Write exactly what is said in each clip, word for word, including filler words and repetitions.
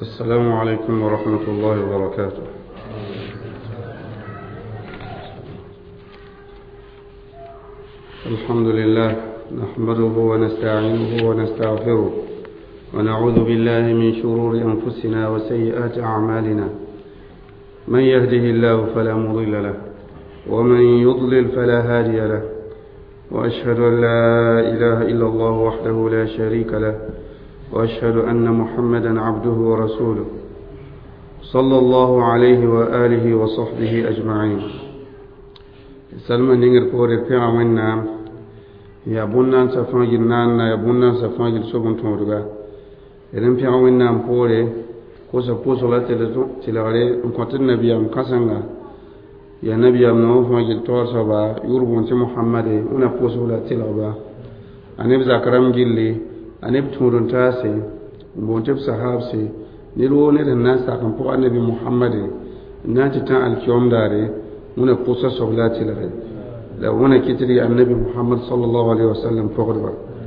السلام عليكم ورحمة الله وبركاته. الحمد لله نحمده ونستعينه ونستغفره ونعوذ بالله من شرور أنفسنا وسيئات أعمالنا. من يهده الله فلا مضل له ومن يضلل فلا هادي له، وأشهد أن لا إله إلا الله وحده لا شريك له، وأشهد أن محمدا عبده ورسوله صلى الله عليه وآله وصحبه أجمعين. سلمان نير كوري بيع منا يا بونا سفاجل نانا يا بونا سفاجل سبون تورغا إذن بيع منا كوري كوسا بوسو لا تلتو تلاري مكتر نبي أم كسنغا يا نبي أم نو فاجل تور سبا يوربون سي محمد ونا بوسو لا تلابا أنا بذكرم جلي anib turun tase mbonte sahabse nilwo ne da nasa kan po annabi muhammad nati tan alkiyom dare muna kusa soblati lare da wona kitri annabi muhammad sallallahu alaihi wasallam pogorba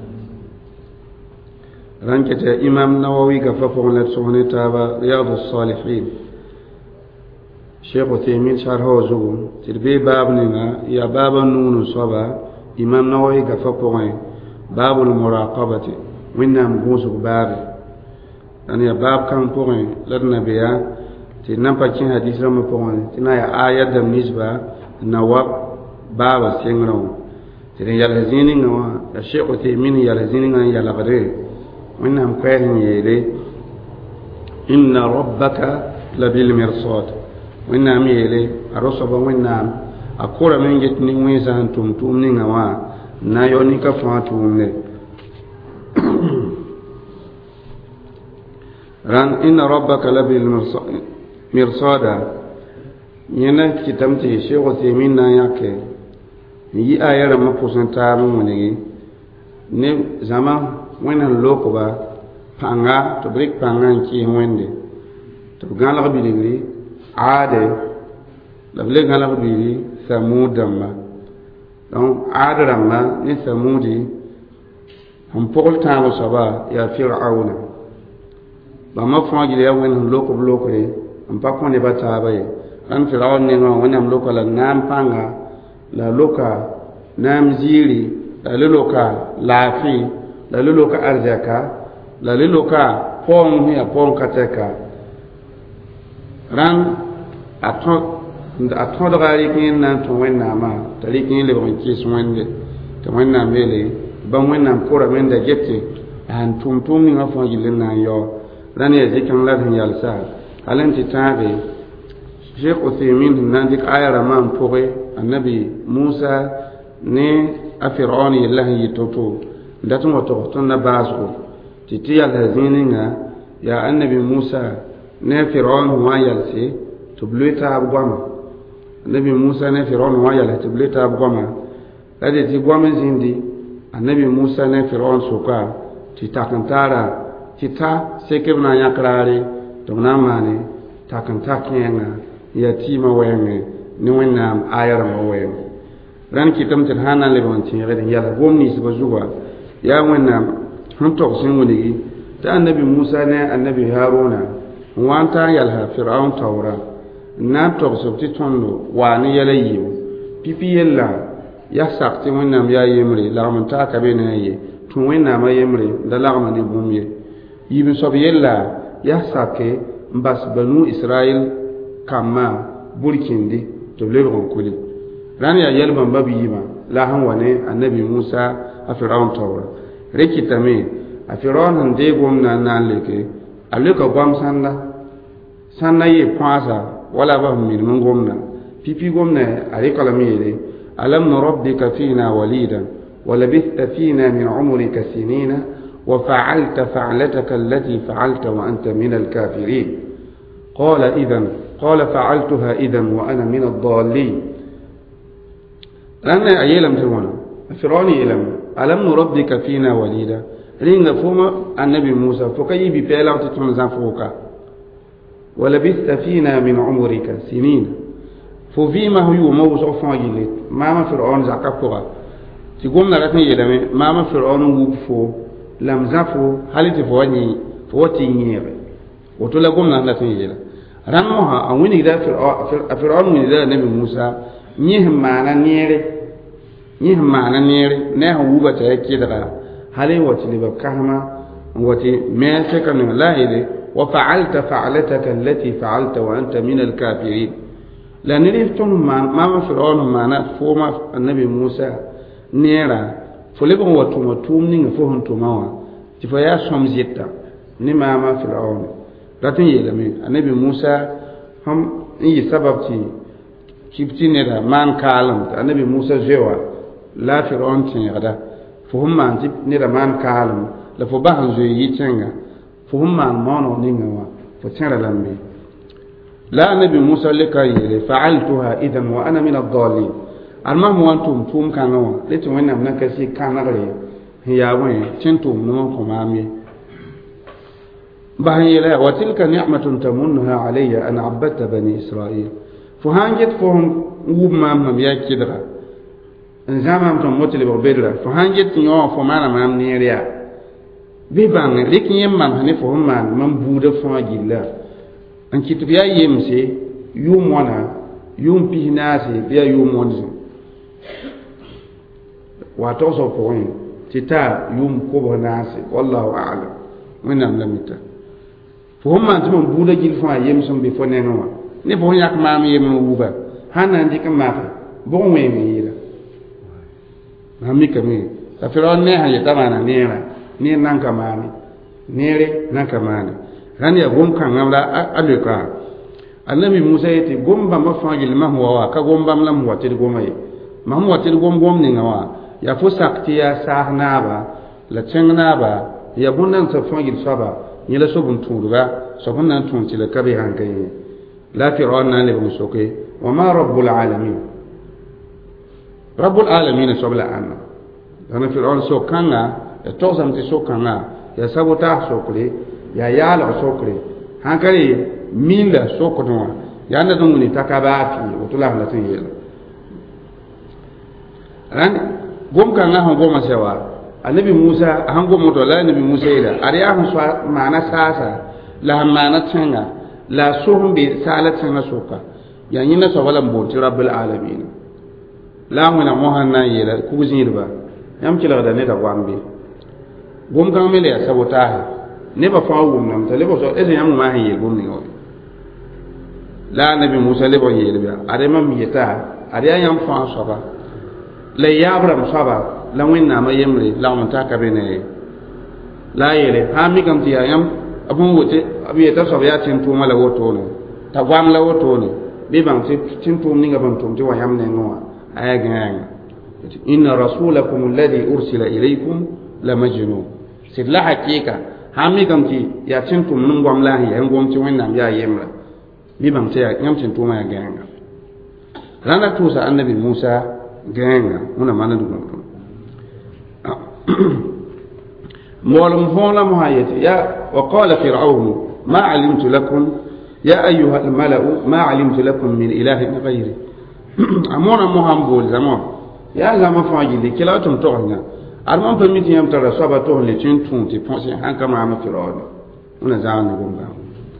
ranke ta imam nawawi ga fa pon lat sone taba riyadus salihin sheikh utaymin sharh zugu tirbe babnina ya baban nunu soba imam nawawi ga fa pon babul muraqabati wẽnnaam gũusg baabe dãn yaa baab kãng pʋgẽ la d nabiya tɩ d na n pa kẽ hadis rãmbã pʋgẽ tɩ na n yaa aya dãmb ninsba n na wa baaba sẽngrã wã tɩ d n yals zĩig ninga wã la sheik utaymin n yals zĩig ninga n yalgde wẽnnaam koɛɛs n yeele inna rabbaka la bilmirsad wẽnnaam yeele a rosba wẽnnaam a kʋrame n get nin-wẽnsã n tʋm tʋʋm ninga wã n na n yao nika fãa tʋʋmde ran inna rabbaka labil mirsada yẽna kɩtame tɩ sheikh utaymin na n yãke n yi aya rãmbã pʋsẽ taab n wilgi ne zãma wẽnd n lokba pãnga tɩ b rɩk pãnga n kɩɩs wẽnde tɩ b gãlg bilgri aade la b le gãlg bilgri thamud dãmba donc aad rãmba ne thamudi n pʋgl tãag soaba yaa firauna bãmba fãa gil yaa wẽnd sẽn lokb lokre n pa kõ nebã taaba ye rãnd firaun nengã wã wẽnnaam loka la naam pãnga la loka naam ziiri la le loka laafɩ la le loka arzɛka la le loka paoong sẽn yaa paoong ka tɛka rãnd a tõdga rɩk yẽnd na n tõ wẽnnaamã t'a rɩk yẽ lebg n kɩɩs wẽnde tɩ wẽnnaam yeele ba wẽnnaam kʋrame n da gete a sẽn tʋm tʋʋm ninga fãa gill n na n yao rãnd yaa zikãng la d sẽn yalsa hal n tɩ tãage sheikh utaymin sẽn na n dɩk aya rãmbã n pʋge annabi musa ne a firaun yella sẽn yɩ to-to n dat n wa togs tõnd na baasgo tɩ tɩ yalsa zĩig ninga yaa annabi musa ne a firaun sẽn wa n yalse tɩ b loe taab goama annabi musa ne a firaun sẽn wa n yalse tɩ b loe taab goama la de tɩ goam n zĩndi annabi musa ne firaun soka tɩ tak n taara tɩ ta sekb na n yãk raare tɩ b na n maane tak n ta kẽenga n yaa tɩɩmã wɛɛngẽ ne wẽnnaam aya rãmbã wɛɛngẽ rãnd kɩtame tɩ d sã n na n lebg n tẽegd n yɛls gom ninsbã zugã yaa wẽnnaam sẽn togs n wilgi tɩ annabi musa ne annabi haruna n wa n ta n yalsa firaun taoora n na n togsb tɩ tõndo waa ne yɛla yɩɩm pipi yella ya sak tɩ wẽnnaam yaa yembre lagm n taaka be ne a ye tũ wẽnnaamã yembre da lagma ne bũmb ye yib soab yella ya sake n bas banu israel kambã burkĩndi tɩ b lebg n kuli rãnd yaa yɛl bãmba biyiimã la sẽn wa ne annabi musa a firaun taoora rɩkɩtame a firaun sẽn dee gomdã n na n leke a leka goam sãnda sãnda yee põasa wala ba sẽn milm n gomdã pipi gomdã a rɩklame yeele ألم نربك فينا وليدا ولبثت فينا من عمرك سنين وفعلت فعلتك التي فعلت وأنت من الكافرين قال إذن قال فعلتها إذن وأنا من الضالين لأن أيلم ترونا فرعون يلم ألم نربك فينا وليدا رينا فما النبي موسى فكي بيلا تتمزان فوقا ولبثت فينا من عمرك سنين fo vɩɩmã sẽn yʋʋma wʋsg fãa yɩlle maamã firaun zakã pʋga tɩ gomda rat n yeelame maamã firaun n wuk fo la m zã fo hal tɩ fo wa tɩ yẽege woto la gomna la tin yela ran mo ha an wini da fir'aun wini da nabi Musa ni himana nere ni himana nere ne ha wuba ta yake daga hale wati liba kahma wati me se kan la ile wa fa'alta fa'alataka allati fa'alta wa anta min al-kafirin la nirifton ma ma fir'aun mana foma annabi Musa nera folebon watu matum ni ngafo hon to mawa ti fa ya som jetta ni ma ma fir'aun ratin yela me annabi Musa ham yi sabab ci kipti ne da man kalam annabi Musa jewa la fir'aun tin yada fo hum man tip ne da man kalam la fo ba han zo yi tenga fo hum man mono ni ngawa fo tsara lambe la annabi Musa leka yele fa'altuha idan wa ana min ad-dallin alma mo antum tum kanawa leti wonna nan kasi kanare ya wani tintum no ko mami bahan yela wa tilka ni'matun tamunha alayya an abadta bani isra'il fo hanjet fo wub mam mam ya kidra en zamam to motele bo bedra fo hanjet nyo fo mana mam niya bi bang lik yem mam hani fo man mam buda fo gilla an kitu ya yemse yum wana yum pihnase biya yum wonzi wato so ko yin tita yum ko bonase wallahu a'lam wannan lamita fo man tum buda gil fa yemsum bi fo nenwa ne fo yak mam yem wuba hanan dik ma bo we mi yira mami kami ta firon ne ha yata mana nera ni nan kamani nere nan kamani ran ya gom kan ngamla alika annabi Musa yati gomba mafagil mahwa ka gomba lam watir gomai mahmu watir gom gom ni ngawa ya fo sakti ya sahna ba la chengna ba ya bunan sa fagil saba ni la sobun turuga sobun nan tun ci la kabe hankai la firon nan le musoke wa ma rabbul alamin rabbul alamin sobla anna dana firon so kanga ya tozam ti so kanga ya sabota sokre ya yala sokre hankali minda sokotonwa ya na dunguni takabati utula la tin yela ran gom kan na hango masewa annabi Musa hango moto la annabi Musa ila ariya hu mana sasa la mana tanga la suhumbi salatin na soka ya yina so wala mboti rabbil alamin la muna mohanna yela kuzirba yam kila da ne da gwambe gom kan mele ya sabota ne ba fa wum nam tale bo so ese yam ma hin yel gom ni o la nabi Musa le bo yel ba are mam yeta are yam fa so ba le yabram saba la winna ma yemre la on ta ka bene la yele ha mi kam ti yam abun wote abi ta so ya tin tu mala woto ne ta gwam la woto ne be bang ti tin tu ni ga bang tu ti wa yam ne no aya ga inna rasulakum alladhi ursila ilaykum la majnun sid la hakika ha mi kam ti ya tin tu nun gwam la ya ngom ti winna ya yemra bi bang ti ya yam tin tu ma ya ga rana tu sa annabi Musa genga una mana du مولم هولا مهايتي يا وقال فرعون ما علمت لكم يا أيها الملأ ما علمت لكم من إله غيري أمونا مهم بول زمان يا زمان فاجلي كلا تم تغنى أرمان بميت يوم ترى صبا تغنى تنتون تفنسي حنك مع فرعون una زمان نقوم بهم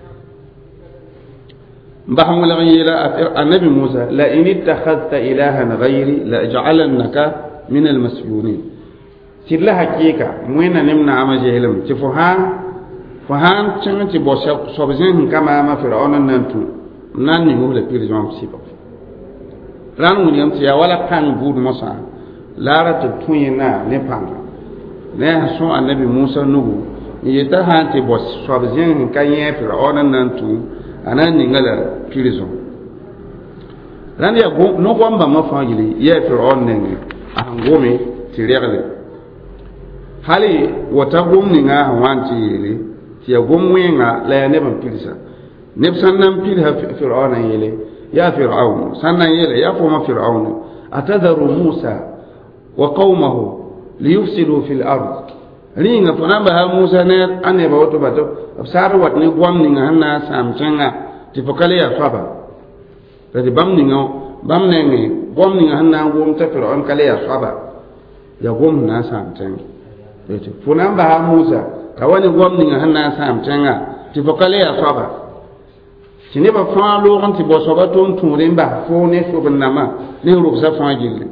بحم الغيرة النبي موسى لئن اتخذت إلها غيري لأجعلنك من المسجونين تلا حقيقة موينا نمنا عما جهلم تفهان فهان تنتي بوسب سبزين كما ما فرعون ننتو ناني مولى بيرجام سيبا ران وليم تيا ولا كان بود موسى لا رت توينا نبان نه سو النبي موسى نوغو يتا هان تي بوس سبزين كاين فرعون ننتو anan ningala pirizo ran ya go no gwamba mafagili ya fir'aun ne angome tiregale hali wata gomni nga wanti yele ya gomwe nga la ya neban pirisa neb sannan pir ha fir'aun yele ya fir'aun sannan yele ya foma fir'aun atadharu musa wa qaumahu liyufsidu fil ard ringa fanamba ha musa ne ane ba wato bato absaru wat ni gwamni nga hanna samcenga tifokale ya faba tadi bamni nga bamne ngi gwamni nga hanna ngom ta fir'aun kale ya faba ya gom na samcenga ete funamba ha musa kawani gwamni nga hanna samcenga tɩ fo ka le yaa soaba tɩ nebã fãa loog n tɩ bao soaba tʋʋm tũude n bas fo ne sobn-nãmã ne rʋbsã fãa gilli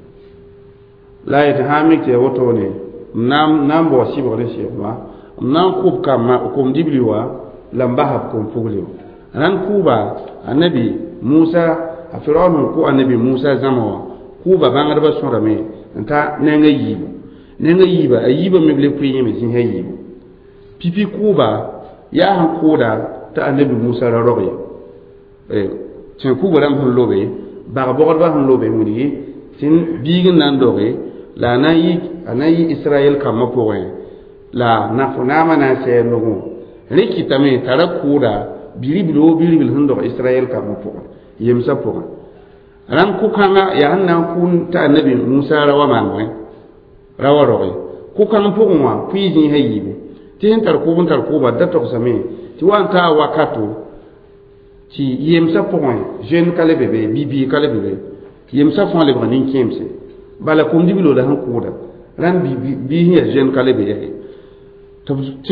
la yetɩ sã n mik tɩ ya wotone m na n bao sɩbg ne sɩbma m na n kʋb kambã kom dibli wa la n basb kom pugli wa rãnd kʋʋba annabi musa a firaun n kʋ annabi musa zãma wã kʋʋba bãngdbã sõdame n ta nengã yiibu nengã yiiba a yiiba me b le pʋɩ yẽme zĩsã yiibu pipi kʋʋba yaa sẽn kʋʋda t'a annabi musa ra rog ye tɩ kʋʋba rãmb sẽn lobe bag-bogdbã sẽn lobe wilgi tɩ biig n na n doge la a na n yi a na n yi israyɛl kambã pʋgẽ la nafo naamã na n sɛɛr logẽ rẽ kɩtame t'a ra kʋʋda biribl o biribl sẽn dog israyɛl kambã pʋgẽ yemsã pʋgẽ rãmb kʋ-kãngã yaa sẽn na n kʋʋn t'a annabi musa ra wa maan wẽ ra wa roge kʋ-kãng pʋgẽ wã pʋɩ zĩisã yiibu tɩ sẽn tar kʋʋb n tar kʋʋba da togsame tɩ wa n taa wakato tɩ yemsã pʋgẽ jeune ka le be be bibiig ka le be be yemsã fãa lebga nin-kẽemse bala kom-diblo la sẽn kʋʋda rãnd biis ya jeune ka le be ya tɩ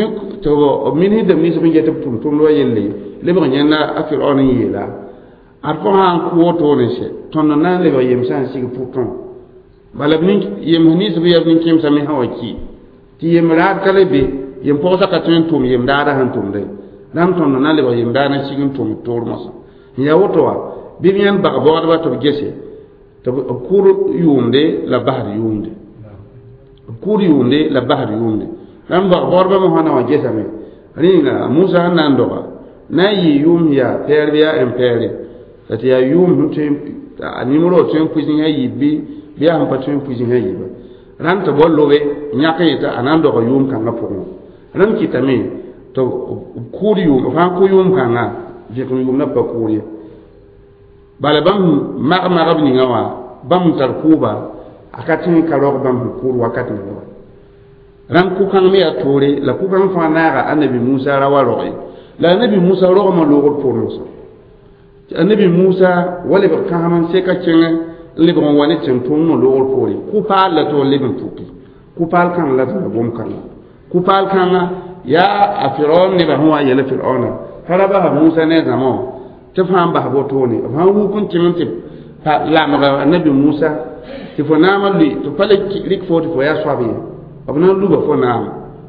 b minsdame ninsb n get b tʋm-tʋmd wa yelle lebg yẽnda a firaun n yeela ad fo sã n kʋ wotone sɛ tõnd na n lebg yemsã n sig pʋg-tõng bala yems ninsb yaa nin-kẽemsã me sã wa ki tɩ yem raad ka le be yem pʋgsa ka tõe n tʋm yem daada sẽn tʋmde rãmb tõnd na n lebg yem daadã sig n tʋm toor mosã n ya woto wa bɩ b yãnd bag-baoodbã tɩ b gese tɩ b kʋʋr yʋʋmde la basd yʋʋmde b kʋʋr yʋʋmde la basd yʋʋmde rãmb bag-baoodbã mosã na wã gesame rĩnga musa sẽn na n doga na n yɩ yʋʋm yaa pɛɛr bɩ yaa ẽn-pɛɛre la tɩ yaa yʋʋm sẽn tõe a nimero tõe n pʋɩ zĩsã yiib bɩ bɩ yaa sẽn pa tõe n pʋɩ zĩsã yiiba rãmb tɩ bao lobe yãk yeta a na n doga yʋʋm kãngã pʋgẽ rãmb kɩtame tɩ b kʋʋd yʋʋm b sã n kʋ yʋʋm kãngã vẽkm yʋʋmdã pa kʋʋr ye bala bãmb mag-magb ninga wã bãmb tar kʋʋba a ka tõe ka rog bãmb sẽn kʋʋr wakat ninga wa rãmb kʋ-kãng me yaa toore la kʋ-kãng fãa naaga annabi musa ra wa roge la annabi musa rogmã loogd pʋʋr mosã tɩ annabi musa wa lebg kãsem n seka kẽngẽ n lebg n wa ne tẽn-tʋʋmdã loogr poore kʋ-paal la tɩ wa leb n puki kʋ-paal kãng la tɩ la gom-kãngã kʋ-paal kãngã yaa a firaun nebã sẽn wa n yɛla firaunã pa ra basa musa ne a zãma wã tɩ fãa n bas wotone b sãn wuk n tɩm tɩ lamga annabi musa tɩ fo naamã lʋɩ tɩ pa le rɩk fo tɩ fo yaa soab ye b na n luba fo naam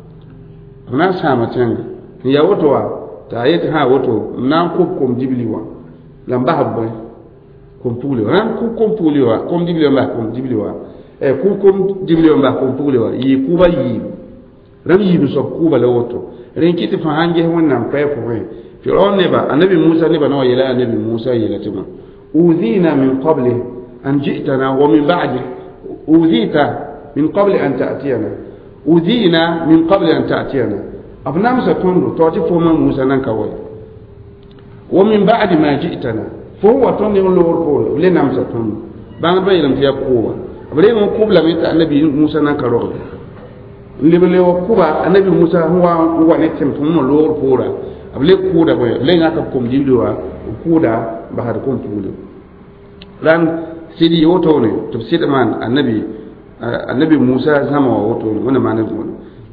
b na n sãama tẽnga n ya woto wa t'a yetɩ sã woto m na n kʋb kom-dibli wã la n basb bõe kom-pugli wã rãmb kʋb kom-pugli wã kom-dibli wã n bas kom-dibli wã kʋb kom-dibli wã n bas kom-pugli wã yɩɩ kʋʋba yiibu rãmb yiibu soab kʋʋba la woto rẽn kɩ tɩ fã sãn ges wẽnnaam pɛɛ pʋgẽ firaun neba annabi musa neba na wa yela annabi musa yela tɩ ma أوذينا من قبل أن جئتنا ومن بعد أوذيت من قبل أن تأتينا أوذينا من قبل أن تأتينا أبنام ستندو تعطي فوما موسى ننكوي ومن بعد ما جئتنا فهو تندو لور فول لنام ستندو بان بي لم تيقوه أبلي من قبل من النبي موسى ننكروه اللي بلي وقوبة النبي موسى هو هو نتم ثم لور فولا أبلي كودا بي لين أكبكم جيبلوا وكودا بحر كنت بولي لأن سيدي يوتوني تفسير من النبي النبي موسى زما ووتوني وانا ما نقول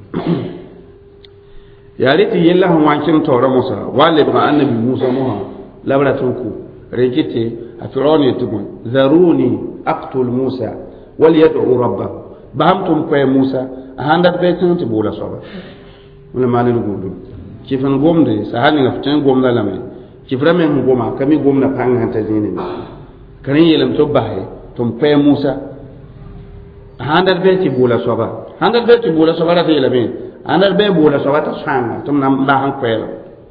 يا ريت يلا هم وانشن تورا موسى واللي بقى النبي موسى موها لا بلا تنكو ريكتي فرعون يتقول ذروني أقتل موسى وليدعو ربه بهمتم في موسى هاندت بيتن تبولا صبا وانا ما نقول كيف نقوم دي سهل نفتن قوم لا لمي كيف رمي نقوم كمي قوم نفعن هنتزيني كان يلم تبهي تم في موسى هاندت بيتي بولا صبا هاندت بيتي بولا صبا لا تيلمين هاندت بيتي بولا صبا تسحانا تم نمباهن كويلا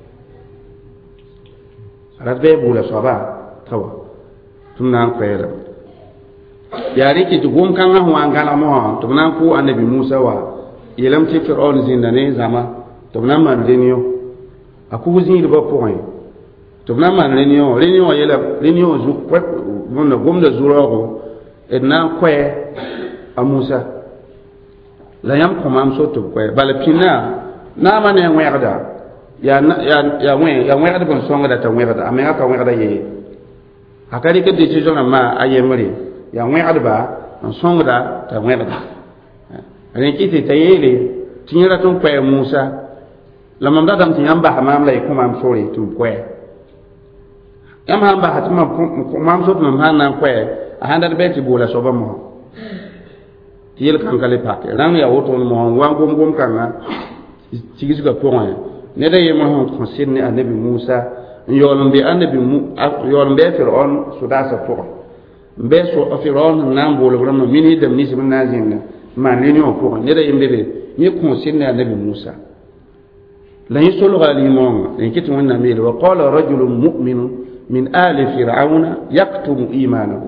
هاندت بيتي بولا صبا توا تم نمباهن كويلا yari ki tugum kan ha wa ngala mo to nan ko annabi Musa wa yelam ti fir'aun zindane zama to nan man renio aku zin ba point to nan man renio renio yela renio zu kwat wonna gomda zurago edna kwe a Musa la yam ko mam so to kwe bala pina na man ne werda ya ya ya wen ya werda bon songa da ta werda amenga ka werda ye akari ke decision ma ayemri ya wẽgdba n sõngda t'a wẽgda rẽ kɩ tɩ t'a yeele tɩ yẽra tɩ n kpɛɛ musa la mam da dam ti yamba hamam la ko mam sori tum kwe yam hamba hatma mam sot mam hanan kwe a handa be ti bola so ba mo yel kan kale pak ran ya woto mo wan gom gom kan tigi suka point ne da yema hon konsin ne annabi Musa yolum bi annabi mu yolum be fir'aun suda sa to be so fir'aun nan bolo vraiment mini dem ni sibna nazin ma ne ni o ko ne da yembe be ni konsin ne annabi Musa la yisulu ghalimon en kitu wanna mil wa qala rajulun mu'min min ali fir'auna yaktumu imanahu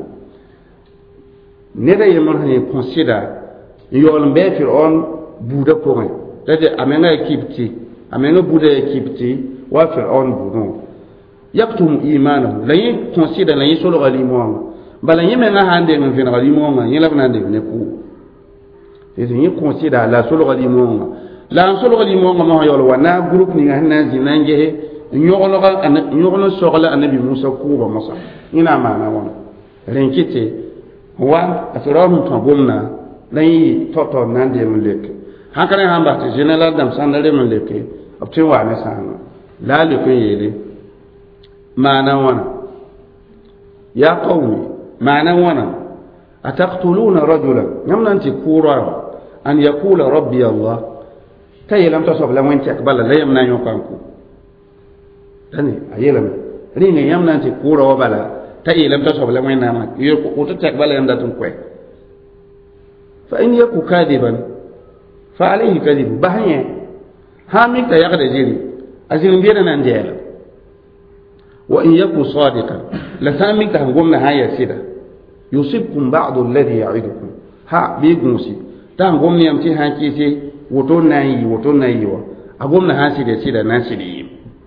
ne da yema hon consider yolum be fir'aun buda point dade amenga ekipti amenga buda ekipti wa fir'aun buno yaktum imanahu la yi consider la yi solo galimo bala yi menga hande ngin fina galimo nga yela nande ne ku ese yi consider la solo galimo la solo galimo nga ma yolo wana group ni hanna zinange nyogolo ga nyogolo sogala annabi Musa ku ba masa ina mana wona renkite wa fir'aun to gomna la yi toto nande muleke hankane hamba te general dam sandale mun leke opti wa ne sanu la le ko yele mana wana ya qawmi mana wana ataqtuluna rajulan namna anti kura an yaqula rabbi allah tayilam tasab la mun takbala la yamna yokanku dani ayelam ringa yamna anti kura wa bala tayilam tasab la mun nama yoko utu takbala yanda tun kwe fa in yaku kadiban فعليه كذب بهيه هامك يقد جيري أزين بيرنا نديال وإن يكن صادقا لثامك هنقومنا هاي سيدة يصيبكم بعض الذي يعدكم ها بيقوسي تهنقومنا يمتي هاكيسي وطولنا يي وطولنا ييوا أقومنا ها سيدة سيدة ناسيدي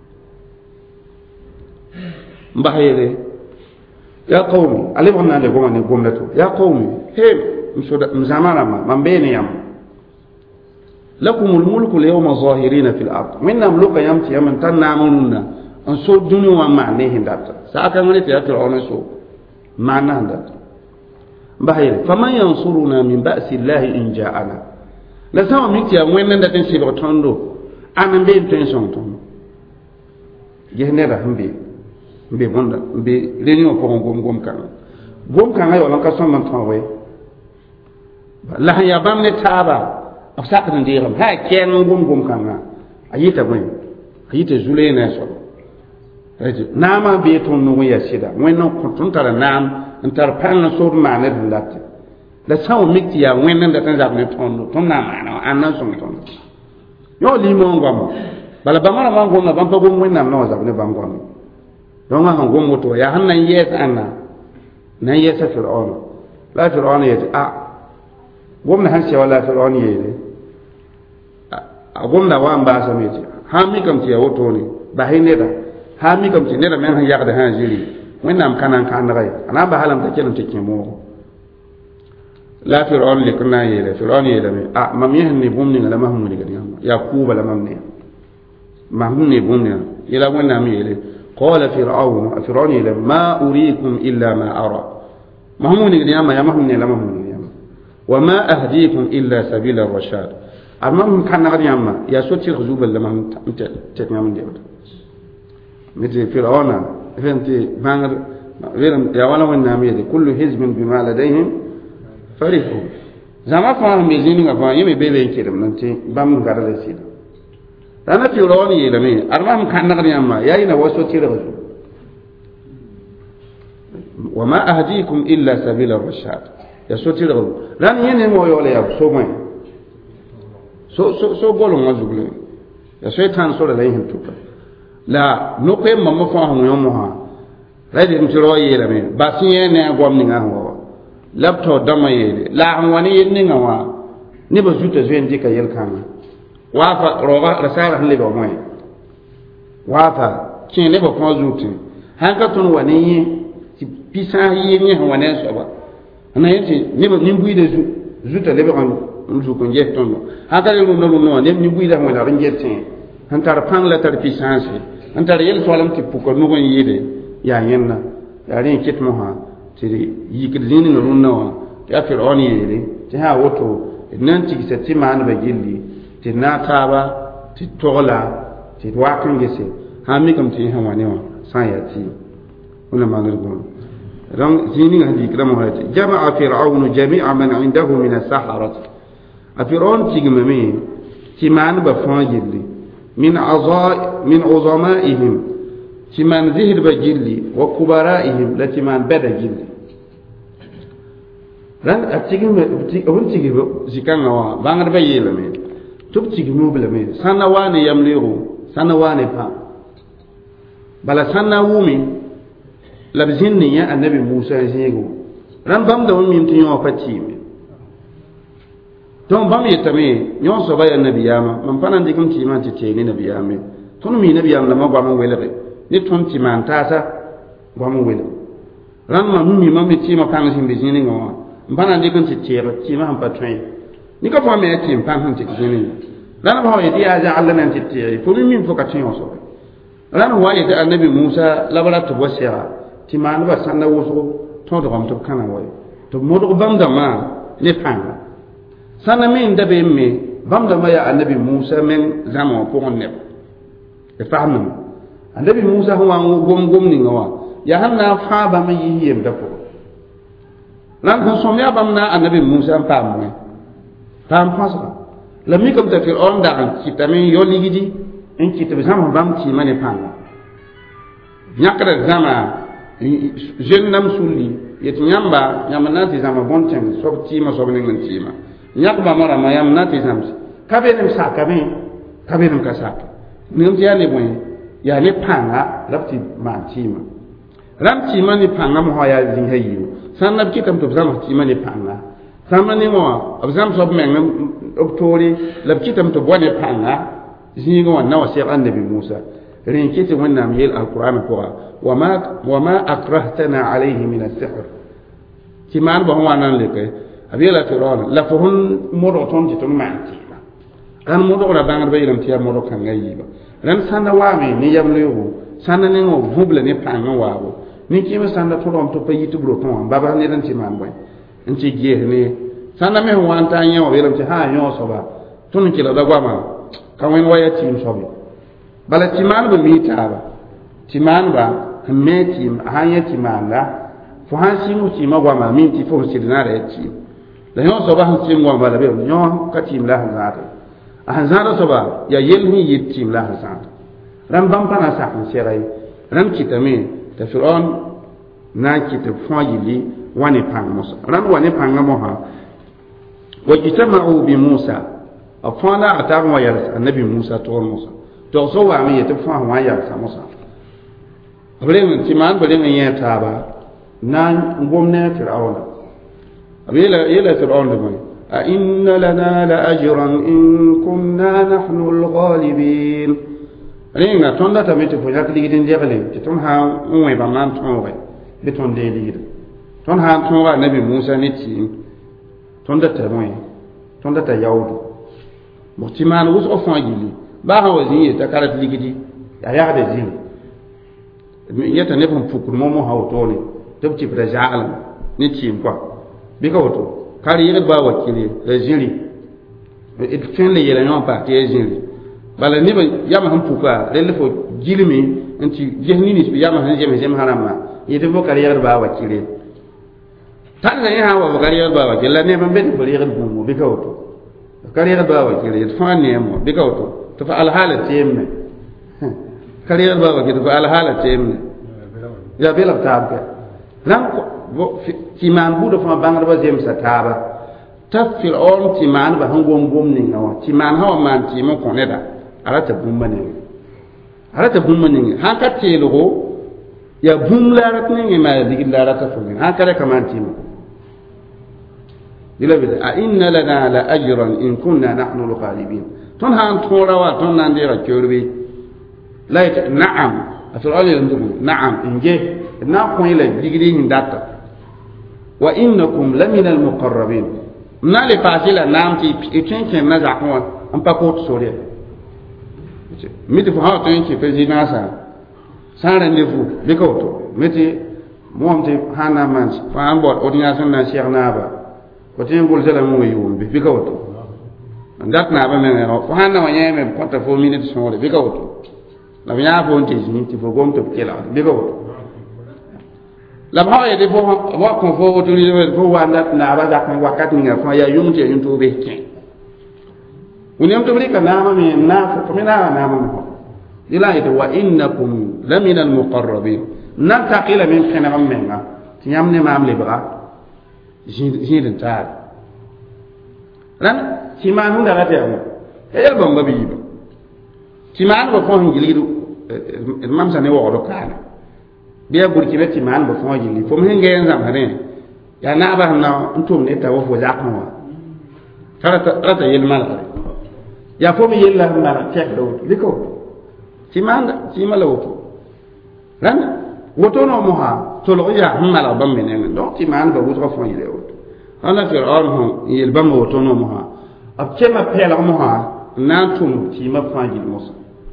بهيه يا قومي أليبغنا لقومنا نقومنا يا قومي هي مزامانا ما مبيني يام لكم الملك اليوم ظاهرين في الأرض من نملك يمتي يمن تناموننا أن سو دنيا ومعنيه داتا ساكا من تياتر عنسو معناه داتا بحير فمن ينصرنا من بأس الله إن جاءنا لسوا ميتيا وين ندتن سيبغ توندو أنا بين تنسون توندو جهنرا همبي مبي بوندا مبي رينيو فون غوم غوم كان غوم كان أيوة لنكا سومن تنوي لا هي بامن تابا أفساق نديرهم ها كان غوم غوم كان أيتا وين أيتا زولينا سو نعم بيتون نويا سيدا وين كنتم ترى نعم انتر بان صور معنى دلات لا ساو ميتيا وين ندتن زابني توندو توم نعم انا انا سو توندو يو ليمون غوم bala bamara mango na bampa go mwen nam no za ne bango no donga hango moto ya hanna yes anna na yes fir'aun la fir'aun yet a gomna han se wala fir'aun yele a gomna wa amba sa meti ha mi kam ti yawoto ni ba hayne da ha mi kam ti ne da men han yakda han jili mwen nam kanan kan rai ana ba halam ta kenan take mo la fir'aun le kana yele fir'aun yele a mam yehni bumni la mahmud ni gadi yaquba la mamni mahmud ni bumni ila wana mi yele qala fir'aun fir'aun yele ma uriikum illa ma ara mahmud ni gadi ya mahmud ni la mahmud ni wa ma ahdiikum illa sabila ar-rashad amam kan gadi yamma ya soti khuzubal la mahmud tet ngam ndi miti fir'auna fenti bangar welam ya wala wana mi yele kullu hizbin bima ladayhim farihu zama fa mi zini nga fa yemi bebe kirim nanti bam ngara le sida dana ti roni yele mi armam kan nagri amma yayi na waso tire waso wama ahdiikum illa sabila ar-rashad ya so tire waso ran yene mo yole ya so moy so so so bolo ngazugule ya so tan so la yin tuka la no pe mamma fa hu yomo ha radi ti ro yele mi basiye ne gomni nga ho laptop dama yele la wani yinni ngawa ni ba zuta zuyen dika yel kana wafa roba rasala halle ba moy wafa kin ne ba ko zuti hanka tun wani yi ti pisa yi ni wani so ba ana yiti ni ba ni buide zu zuta le ba kan ndu ko nje ton hanka le no no ne ni buide mo la ringetin hantar pan la tar pisance hantar yel solam ti puko no gon yide ya yenna ya rin kitmo ha tiri yikidini no runna wa ya fir'aun yele ti ha woto nan ti gisati man ba gilli ti na taba ti tola ti wa kan gese ha mi kam ti ha wani wa san ya ti una manir gon ran zini ga di kram ha ti jama'a fir'aun jami'a man indahu min as-saharat a fir'aun ti gmami ti man ba fan gilli min azaa min uzamaihim ti man zihir ba gilli wa kubara'ihim la ti man bada gilli ran a cikin abin cikin zikan nawa bangar bai yi lame tuk cikin mobile me sanna wani yamliru sanna wani fa bala sanna wumi labzin ne ya annabi Musa zego ran bam da mun tin yo fati me don bam yeta me yo so bai annabi yama man fanan dikum ti man ti ce ni nabi yama tun mi nabi yama ma ba mun wele ni tun ti man tasa ba mun wele ran ma mun mi ma mi ti ma kan sin bi ni ngwa mbana ndi kan ti tiere ti ma han patrin ni ko fa me ti pan han ti kini dan ba yi ya ja Allah nan ti tiere ko min fo ka tin so ran wa yi da annabi Musa labara to wasira ti ma ba sanda wo so to do kam to kana wa to mo do bam da ma ne pan sana min da be me bam da ma ya annabi Musa men zama ko ne e fahmu annabi Musa huwa gom gom ni ngawa ya hanna fa ba ma yi yem da ko lan ko som ya bam na annabi Musa pam mo pam pasra la mi kam ta fir on da ci tamin yo ligidi en ci tabi sama bam ci mane pam nyakra zama jeune nam sulli yet nyamba nyamana ti zama bonten so ci ma so benen ci ma nyak ba mara ma yam na ti zam kabe nem sa kabe kabe nem ka sa nim ti ya ne boy ya ne panga lapti ma ci ma ram ci ma ni panga mo ya zin hayi sanna ki kam to zama ti mani panga sama ni mo abzam so men oktori lab ki tam to bone panga zingo na wa sai annabi Musa rin ki ti wannan yel alquran ko wa ma wa ma akrahtana alayhi min as-sihr ti man ba wa nan le kay abiyala firon la fuhun modo ton ti ton man ti ran modo na bangar be yiram ti ya modo kan ngayi ba ran sanna wa me ni yam le yo sanna ne ngo vuble ne panga wa bo ni kima sanda to rom to payi to bro ton baba ne dan ti man boy en ci ge ne sanda me ho anta nyo welam ti ha nyo so ba tun ki la da gwa ma kan wen waya ti so bi bala ti man ba mi ta ba ti man ba me ti ha ya ti man la fo han si mu ti ma gwa ma min ti fo si na re ti la nyo so ba han ti ngwa ba la be nyo ka ti la han za ta han za so ba ya yel ni yit ti la han za ran bam pana sa han serai ran ki ta me ta fir'aun na ki ta fajili wani pang musa ran wani pang mo ha wa kitama'u bi Musa afana atagu wa yar annabi Musa to Musa to so wa mi ta fa wa yar sa Musa abule ti man bale ne ya ta ba na gomna fir'auna abila ila fir'aun da mai a inna lana la ajran in kunna nahnu al-ghalibin ringa tonda ta mete fo jak ligidin jegale ti ton ha unwe ba man ton we be ton de ligida ton ha ton wa nabi Musa ni ti tonda ta moy tonda ta yawdu mo ti man wus o fon gili ba ha wazi ta karat ligidi ya ya de zin yeta ne fon fukur mo mo ha to ne to ti pra jaal ni ti kwa bi ka to kari yele ba wakili le jiri et fin le yele non pa ti jiri bala ne ba yama han puka le fo gilimi anti jehni ni bi yama han jeme jeme harama yete fo kari yele ba wakili tan ne ha wa kari yele ba wakili la ne ba be bari yele bu bi ka to kari yele ba wakili et fa ne mo bi ka to to fa al halat yemme kari yele ba wakili fa al halat yemme ya bela tabka lan ko ti man bu do fa bangar ba jem sa taba tafil on ti man ba hangom gom ni ngawa ti man ha man ti mo koneda arata bumma ni arata bumma ni ha ka telo ya bum la rat ni ma di la rat fa ni ha ka ka man ti mo bila bila a inna lana la ajran in kunna nahnu al-ghalibin ton ha ton rawa ton nan dira kyorbi layt na'am afal ali na'am inje na ko ile digiri ni data wa innakum lamina al-muqarrabin na le fasila nam ti etchen na za ko an pa ko sore miti fo ha to en pe zina sa san rendez-vous be ko to miti mo am te hana man fa an bot ordination na cheikh na ba ko tin gol sala mo yum be be ko to ndat na ba men ro fa na wanya me pota fo minutes so le biga woto la nya fo nti ni ti fo gom to kela biga woto la ba ye de fo wa ko fo woto ni fo wa ndat na ba da kan wakat ni nga fa ya yum te yum to be ken unyam to bi kana ma me na fo me na na ma ko ila ita wa innakum lamina almuqarrabin nan taqila min kana menga tiyam ne ma am le ba jin ta ran ci ma nu da ta mu e yel bamba bi ba ci ma ba fon ngilidu mam sa ne wo do kana biya burki be ci ma ba fon ngili fo me ngeen zam hane ya na ba na ntum ne ta wo fo zakon wa tara ta yel mal ya fo mi yel la mara tek do liko ci ma ci ma la woto ran woto no mo ha to lo ya mala bam me ne do ci ma ba wo fon ngili woto ana fir'aun hon yel bam woto no mo ha ab kema pela mo ha nantum ti ma fangi musa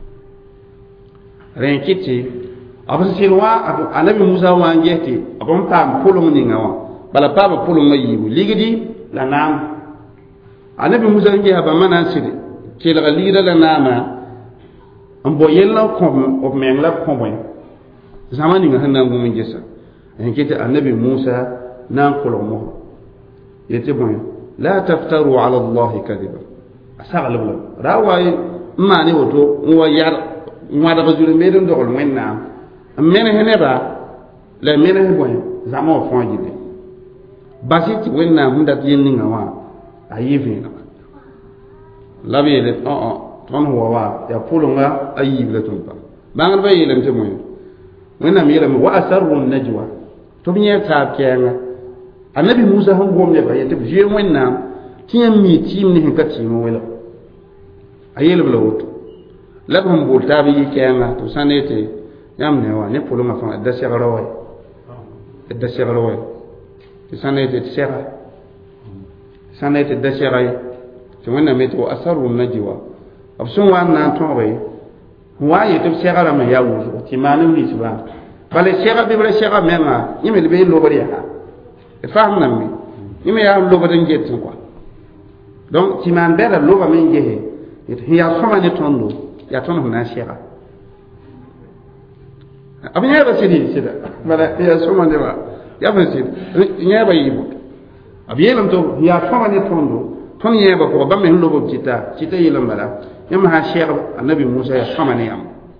ren kiti ab silwa ab anabi musa wa ngeti abon pam pulung ni ngawa bala pam pulung ma yibu ligidi la nam anabi musa ngi haba mana sidi kila galira la nama ambo yella kom ob mengla komboy zamani nga hanna ngum ngesa ren kiti anabi musa nan pulung mo yete bon لا تفتروا على الله كذبا أسأل الله رأوي ما نيوتو هو يار ما دغزول ميدن دغول منا من هنا با لا من هنا بوين زعما فانجي باسيت وينا من دات ينين وا ايفين لا بيل اه اه تون هو وا يا فولونغا ايب لا تونبا بانغ باي لم تموين وينا ميرم واسروا النجوى تبني تاب كيانا النبي موسى هم قوم نبا يتب جير وينا تيم مي تيم نهن كتيم ويلا ايل بلوت لبهم بولتابي كيانا تو سانيتي يام نوا نيبولو ما فان دسي غروي دسي غروي سانيتي تسيرا سانيتي دسي غاي تمنا ميتو اثروا النجوى ابسون وانا توي هو يتب سيغا ما ياوز تيمانو نيسبا بل سيغا بيبل سيغا ميما يمل بي لوبريا فهم نمي يمي يا لوبا دنجيت كو donc ti man bela loba men gehe ya soma ne tondo ya tondo na shira abin ya ba sidi sida bala ya soma ne ba ya ba sidi nya ba yibu abin yelam to ya soma ne tondo ton ye ba ko ba men lobo cita cita yelam bala yam ha shira annabi musa ya soma ne yam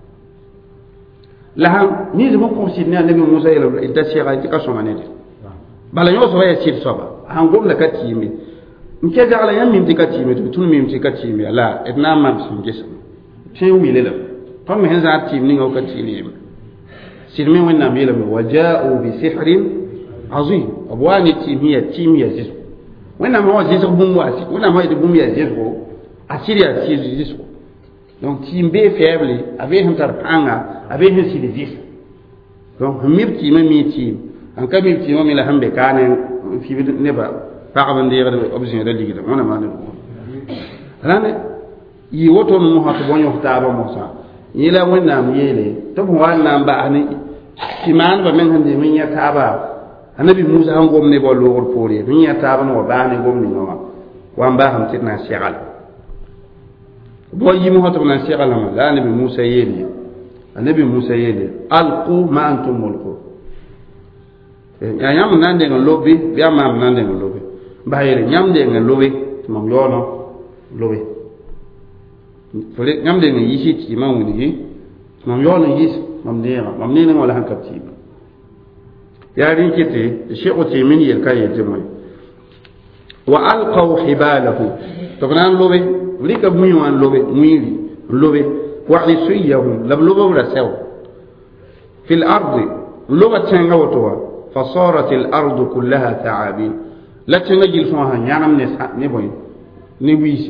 la ni zo ko sidna annabi musa yelam ida shira ti ka soma ne bala yo so ya cit soba han gom la katimi nke jagala yam mim tikati mi tun mim tikati mi la etna mam sun gesa tin wi lela fam hen za tim ni ngaw kati ni silmi wanna mi lam waja'u bi sihrin azim abwani timiya timiya zis wanna ma wajis bum wasi wanna ma de bum ya zis ko asiria zis ko donc timbe faible avec un tarpanga avec un silizis donc mim timi mi tim an kam mim timi mi la hambe kanen fi ne ba فاقم دي غير اوبشن دا ليغي وانا ما ندو راني يي ووتو مو هات بونيو تابا موسى يلا وينا ميلي تو وانا با اني سيمان با من هندي من يا تابا النبي موسى ان غوم ني بولو ور فوري من يا تابا نو با ني غوم ني نوا وان با هم تنا شيغال بو يي مو هات بنا شيغال ما لا النبي موسى يلي النبي موسى يلي القوا ما انتم ملقوا يا يام ناندي لوبي بيا مام ناندي لوبي bayere nyamde nga lowe mom yono lowe fole nyamde nga yishi ti mamuni yi mom yono yis mom neera mom neena wala han kapti ya rin kete sheikh utimin yel kay jemoy wa alqaw hibalahu to nan lowe lika muyu an lowe muyiri lowe wa isiyahum lam lowe wala saw fil ardi lowe tanga wotowa fasarat al ardu kullaha ta'abin la tinga jil so ha nyanam ne sa ne boy ne wisi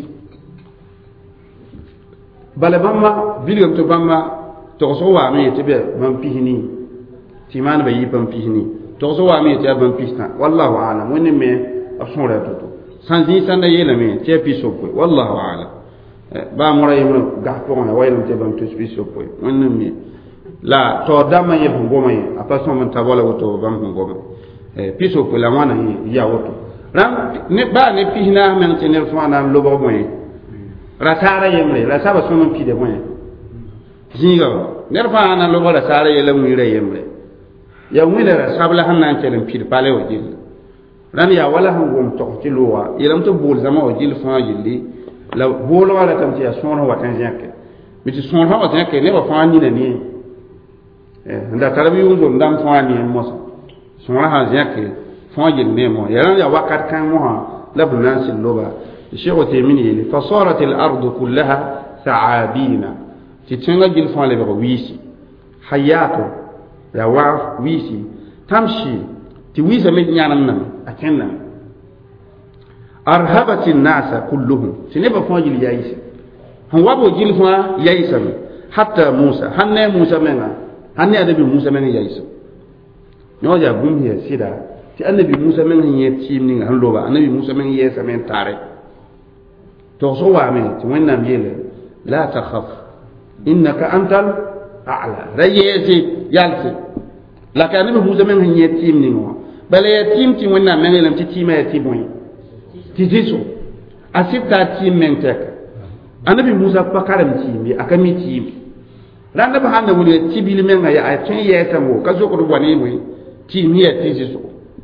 bala bamma bilgam to bamma to so wa me tebe bam pihini timan ba yi bam pihini to so wa me te bam pista wallahu aalam woni me abson ra to sanji sanda yela me te piso ko wallahu aalam ba mo ray mo ga ko na waylam te bam to piso ko woni me la to dama ye ngoma ye apa so man tabola woto bam ngoma e piso ko la wana ya woto ram ne ba ne pihna men te ne so na lobo moy rasara yemre rasaba sunan pide moya zinga ner fa na lo rasara yele mwire yemre ya mwire rasabla hanan kelen pide pale o jil ran ya wala han gom to ti lowa yelam to bol zama o jil fa jilli la bolo wala tam ti ya sono wa tan jake mi ti sono wa tan jake ne ba fa ni ne eh nda tarabi unzo ndam fa ni mo sono ha jake fa jil ne mo ya ya wakat kan mo ha la bunan sil loba الشيخ تيميني فصارت الأرض كلها ثعابين تتنغى جلفان لبغى ويسي حياته يا وعف ويسي تمشي تويسا من يعنى أكنا أرهبت الناس كلهم تنبى فاجل يايسي هم وابو جلفان يايسا حتى موسى هنه موسى منا هنه أدبي موسى منا يايسا نوجا بوم هي سيدا تي النبي موسى منا يتيم نيغا هنلوبا النبي موسى منا يايسا من تاريخ توصوا عمين تمنى ميله لا تخف إنك أنت الأعلى ريسي يالسي لكن أنا بموزة من هي يتيم نيمو بل يتيم تمنى من لم تتيم يتيم وين تجيسو أسيب تتيم من تك أنا بموزة بكرم تيمي أكمي تيم لا نبغى نقول تيبي لمن هي أتين يتمو كذو كرباني وين تيم هي تجيسو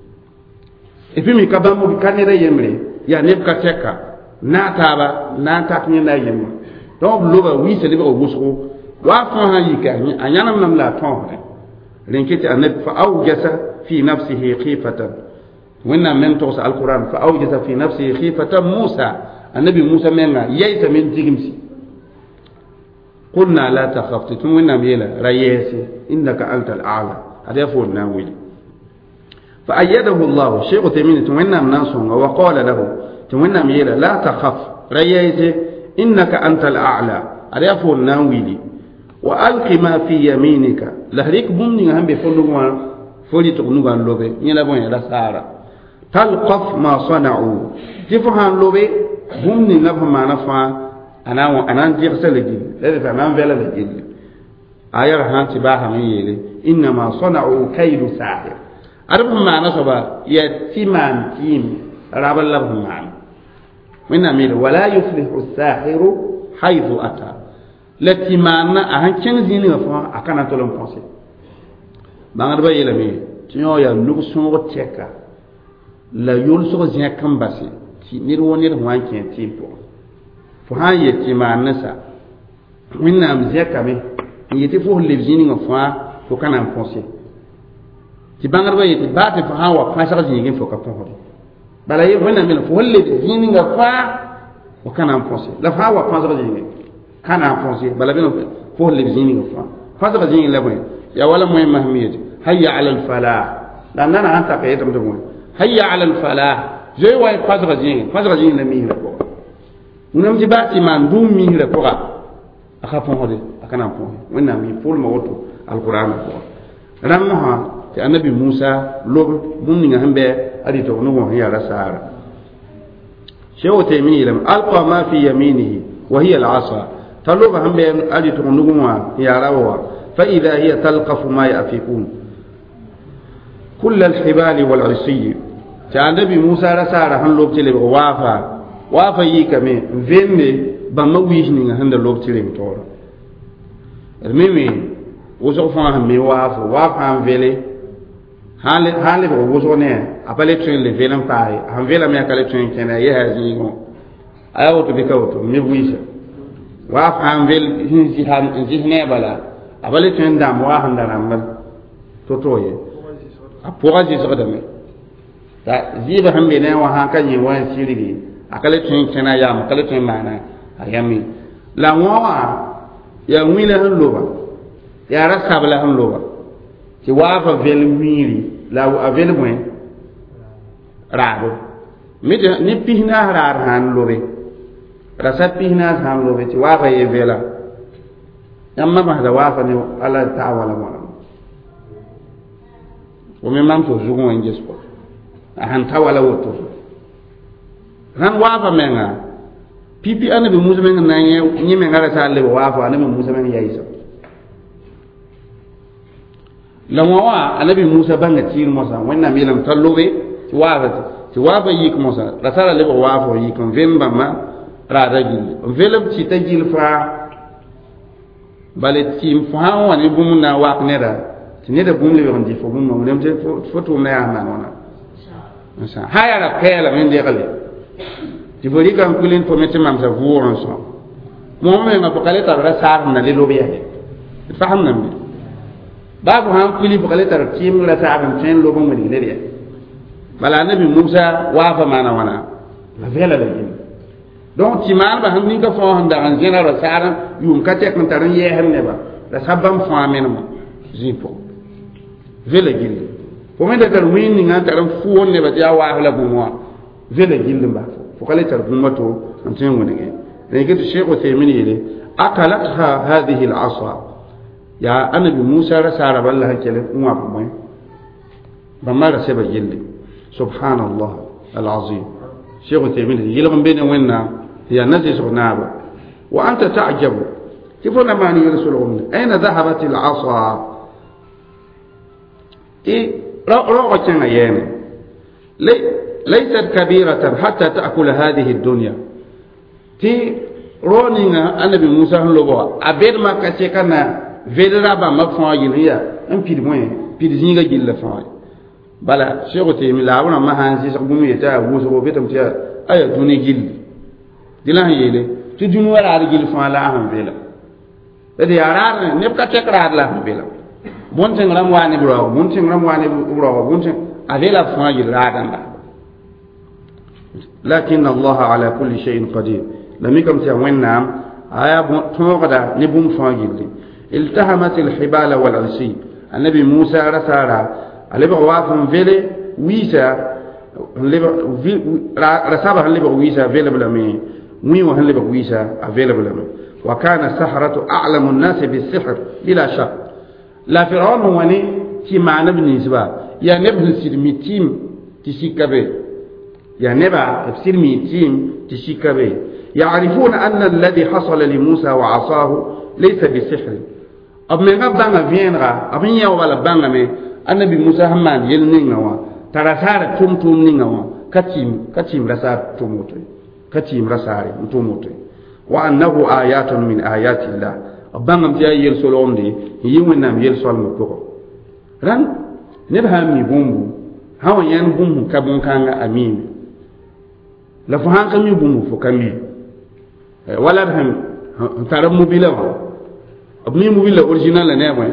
إفي مكابامو بكانيرا يمري يا نبكا تكا na taba na tak ni na yema donc loba wi se liba wusko wa fa ha yika anyanam nam la ton renketi anab fa awjasa fi nafsihi khifatan winna men to sa alquran fa awjasa fi nafsihi khifatan musa annabi musa menga yayta min tigimsi qulna la takhaf tum winna mila rayesi innaka antal a'la hada fu nawili fa ayyadahu allah shaykh taymin tum winna nasun wa qala lahu تمنى ميلا لا تخف ريايته إنك أنت الأعلى أريافو الناويلي وألق ما في يمينك لهريك بمني هم بفلوغا فولي تغنوغا اللوبي نيلا بوين لا سارة تلقف ما صنعوا تفهم اللوبي بمني نفهم ما نفع أنا أنا ندير سلجل لا أنا نفعل لجل آية هان تباها ميلي إنما صنعوا كيد ساحر أربهم ما نصبا يتيمان تيم راب الله معنا من أمير ولا يفلح الساحر حيث أتى التي معنا أهان كن زيني وفا أكنا تلوم فانسي بانغر با يلمي تنيو يا نوكسون وتيكا لا يولسو زين كمباسي تي نير ونير وان كين تيمبو فهان يتي معنا سا من أم زيكا مي يتي فوه لفزيني وفا وكنا فانسي تي بانغر با يتي باتي فهان وفا زيني فوكا فانسي bala ye wena mel fo holle zini nga fa wa kana enfoncer la fa wa fa zini kana enfoncer bala beno fo holle zini nga fa fa zini la boy ya wala moy mahmiyat hayya ala al falah la nana anta ka yetam to moy hayya ala al falah je way fa zini fa zini la mi ko unam ji bati man dum mi ko ga aka fon hode akana fon wena mi fol ma woto al qur'an ko ran mo ha ti annabi musa lob mum ni nga hambe adi to no ya rasara shew taymi lam alqa ma fi yaminihi wa hiya al'asa taluba hambe adi to no ya rawa fa idha hiya talqafu ma yafikun kull al-hibal wal 'isiy ta annabi musa rasara han lob tele wafa wafa yi kame vende ba mawi ni nga handa lob tele mtora mimi wozo fa me wafa wafa an vele hali hali ko wozo ne apale train le velam pai han vela me akale train kena ye hazi go ayo to bikawto mi buisa wa han vel hinsi han hinsi ne bala apale train dam wa han daram to toye apora ji so dame ta ziba hambe ne wa han kan yi wa sirigi akale train kena ya akale train mana ayami la wa ya wina han loba ya rasabla han loba ti wa fa vel wiri la wa vel mo raado mi ni pihna rar han lobe rasa pihna han lobe ti wa fa ye vela amma ma da wa fa ni ala ta'ala mo o mi mam to jugo en jespo han tawala woto ran wa fa menga pipi anabi musa menga nanye ni menga rasa le wa fa anabi musa menga yaisa lawa anabi musa banga tir mosa wanna milam tallobe ti waafati ti waafa yik mosa rasala le waafa yik vemba ma rada gilli velab ci ta gil fa bale tim fa woni bum na wak neda ti neda bum le yon di fo bum mo dem te foto na ya man wana sa haya la pela men de gale ti bori kan kulin fo metti mam sa vuron so mo me ma pokale ta ra sar na le lobiya faham na mi babu han kuli pokale ta tim la sar am chen lobo mo ni le ya bala nabi Musa wa fa mana wana la vela le gin donc ti man ba han ni ka fo han da an general sar yum ka tek ta ran ye han ne ba la sabam fo amen mo zipo vela gin ko men da tar win ni ngata ran fu ne ba ya wa la bu mo vela gin ba fo kale tar bu mato an tin woni ge ne ke to sheikh Uthaymeen yele akalatha hadhihi al-asa ya annabi Musa rasara ballaha kele umma bu moy ba mara seba gilli subhanallah al-azim sheikh Uthaymeen yele bene wenna ya nazi sunaba wa anta ta'jabu kifuna mani rasulullah aina dhahabat al-asa i ra'a kana yani laysat kabiratan hatta ta'kula hadhihi ad-dunya ti roninga annabi Musa lobo abed makka ce kana vedra ba mafon yiliya an pid moy pid zinga gilla fa bala shego te mi lawna ma hansi so gumu yeta wuso betam ti aya duni gilli dilan yele tu dunu wala ar gil fa la han bela de yarar ne ka ce kra la han bela bon tin ram wani bro bon tin ram wani bro bon tin avela fa gil radanda lakin Allah ala kulli shay'in qadir لم يكن سوينام آية توغدا نبوم فاجلي التهمت الحبال والعصي النبي موسى رسالا عليه وافن فيلي ويسا رسابه اللي بويسا فيلي بلامي مي وهن اللي بويسا فيلي بلامي وكان السحرة أعلم الناس بالسحر بلا شك لا فرعون هو ني تي معنى بالنسبة يا نبه سيرمي تيم تشيكابي يا نبا سيرمي تيم تشيكابي يعرفون أن الذي حصل لموسى وعصاه ليس بسحر أب من غبنا فينرا أب من يوم بنا من النبي موسى همان يلنينوا ترى سار توم توم نينوا كتيم كتيم رسار توموتي كتيم رسار توموتي وأنه آيات من آيات الله أب بنا متى يلسلون دي يومنا يلسل مكوه ران نبها مي بومبو هاو ين بومبو كابون كان أمين لفهان كمي بومبو فكمي wala ham taram mobile wa abni mobile original la ne moy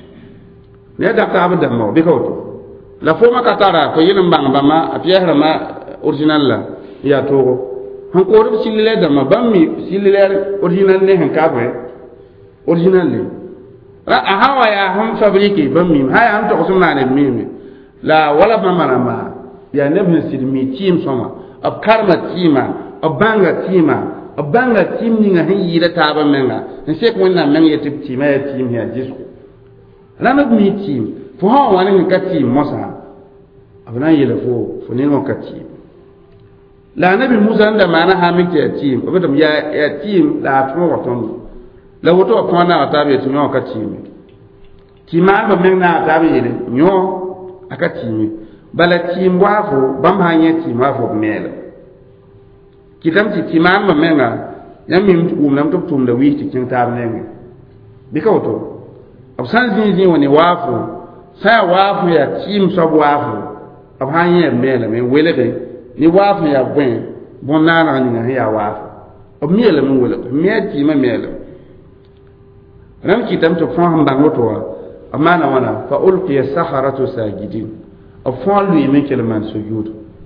ne da ta abda mo be ko la fo maka tara ko yin mbang ba ma afiya ma original la ya to han ko ru silile da ma bammi silile original ne han ka ba original le ra hawa ya ham fabrique bammi ha ya ham to sunna ne mimi la wala ma marama ya ne bin silmi tim soma ab karma tima ab banga tima banga tim ni nga hin yira taba menga nse ko na men yetip tim ya tim ya jisu lana mi tim fo ha wani ka tim mosa abna yela fo fo ne ngo ka tim la nabi Musa nda mana ha mi ya tim o betam ya ya tim la to waton la woto ko na ta be tim ka tim tima ba men na ta be yele nyo aka tim bala tim wafo bam ha nya tim wafo mele kitam ti timam ma menga yamim um nam tok tum da wi ti kin tab nenge bikawto ab san zin zin woni wafu sa wafu ya tim so wafu ab hanye mele men wele de ni wafu ya bwen bon nana ni ya wafu ab mele men wele me ti ma mele ram kitam to fon bango to amana wana fa ulqi as-saharatu sajidin ab fon lui men kelman sujud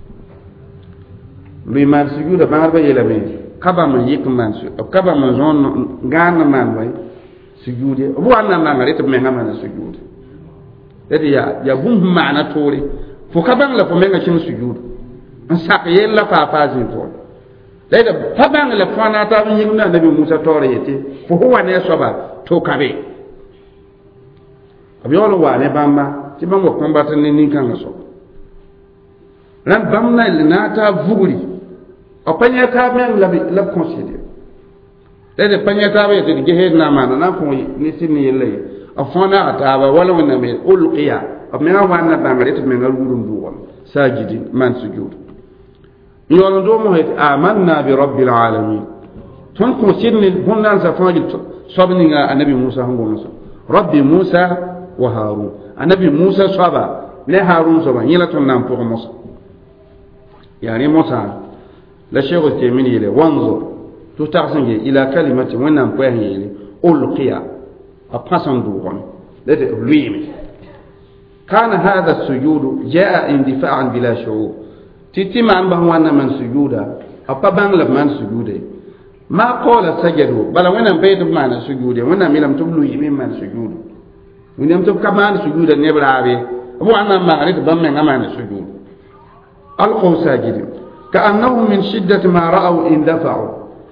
lui man sujuda bangar ba yela me kaba man yik man su kaba man zon gan man way sujude bu anna man ngare to me ngama na sujude dadi ya ya bum maana tori fo kaba la fo me ngachin sujude an sak yella fa fa zin to dai da kaba la fa na ta bin yimna nabi Musa tore yete fo huwa ne soba to kabe abiyolo wa ne bamba ti bango kombata ne nin kan so ran bamna na ta vuguri o panya ta men la la considère de panya ta be de gehe na mana na ko ni sinni yele afana ta ba wala wana me ulqiya o me wa na bangare to me ngal wurum du won sajidin man sujud yolo do mo het amanna bi rabbil alamin ton ko sirni hunnan sa faji sobninga annabi Musa hango so rabbi Musa wa Harun annabi Musa soba ne Harun soba yila ton nan pour Musa yani Musa la shego temini le wanzo to tarsinge ila kalimati wannan ko yele ulqiya a pasan duwan da lui كان هذا السجود جاء اندفاعا بلا شعور تتم عن بهوانا من سجودا أبا لب من سجودا ما قال سجدوا بل وانا بيت بمعنى سجودا وانا ملم تبلو يمين من سجود ولم تبقى معنى سجودا نبرا به أبو أنا ما أريد بمعنى معنى سجود ألقوا ساجدين كأنهم من شدة ما رأوا اندفعوا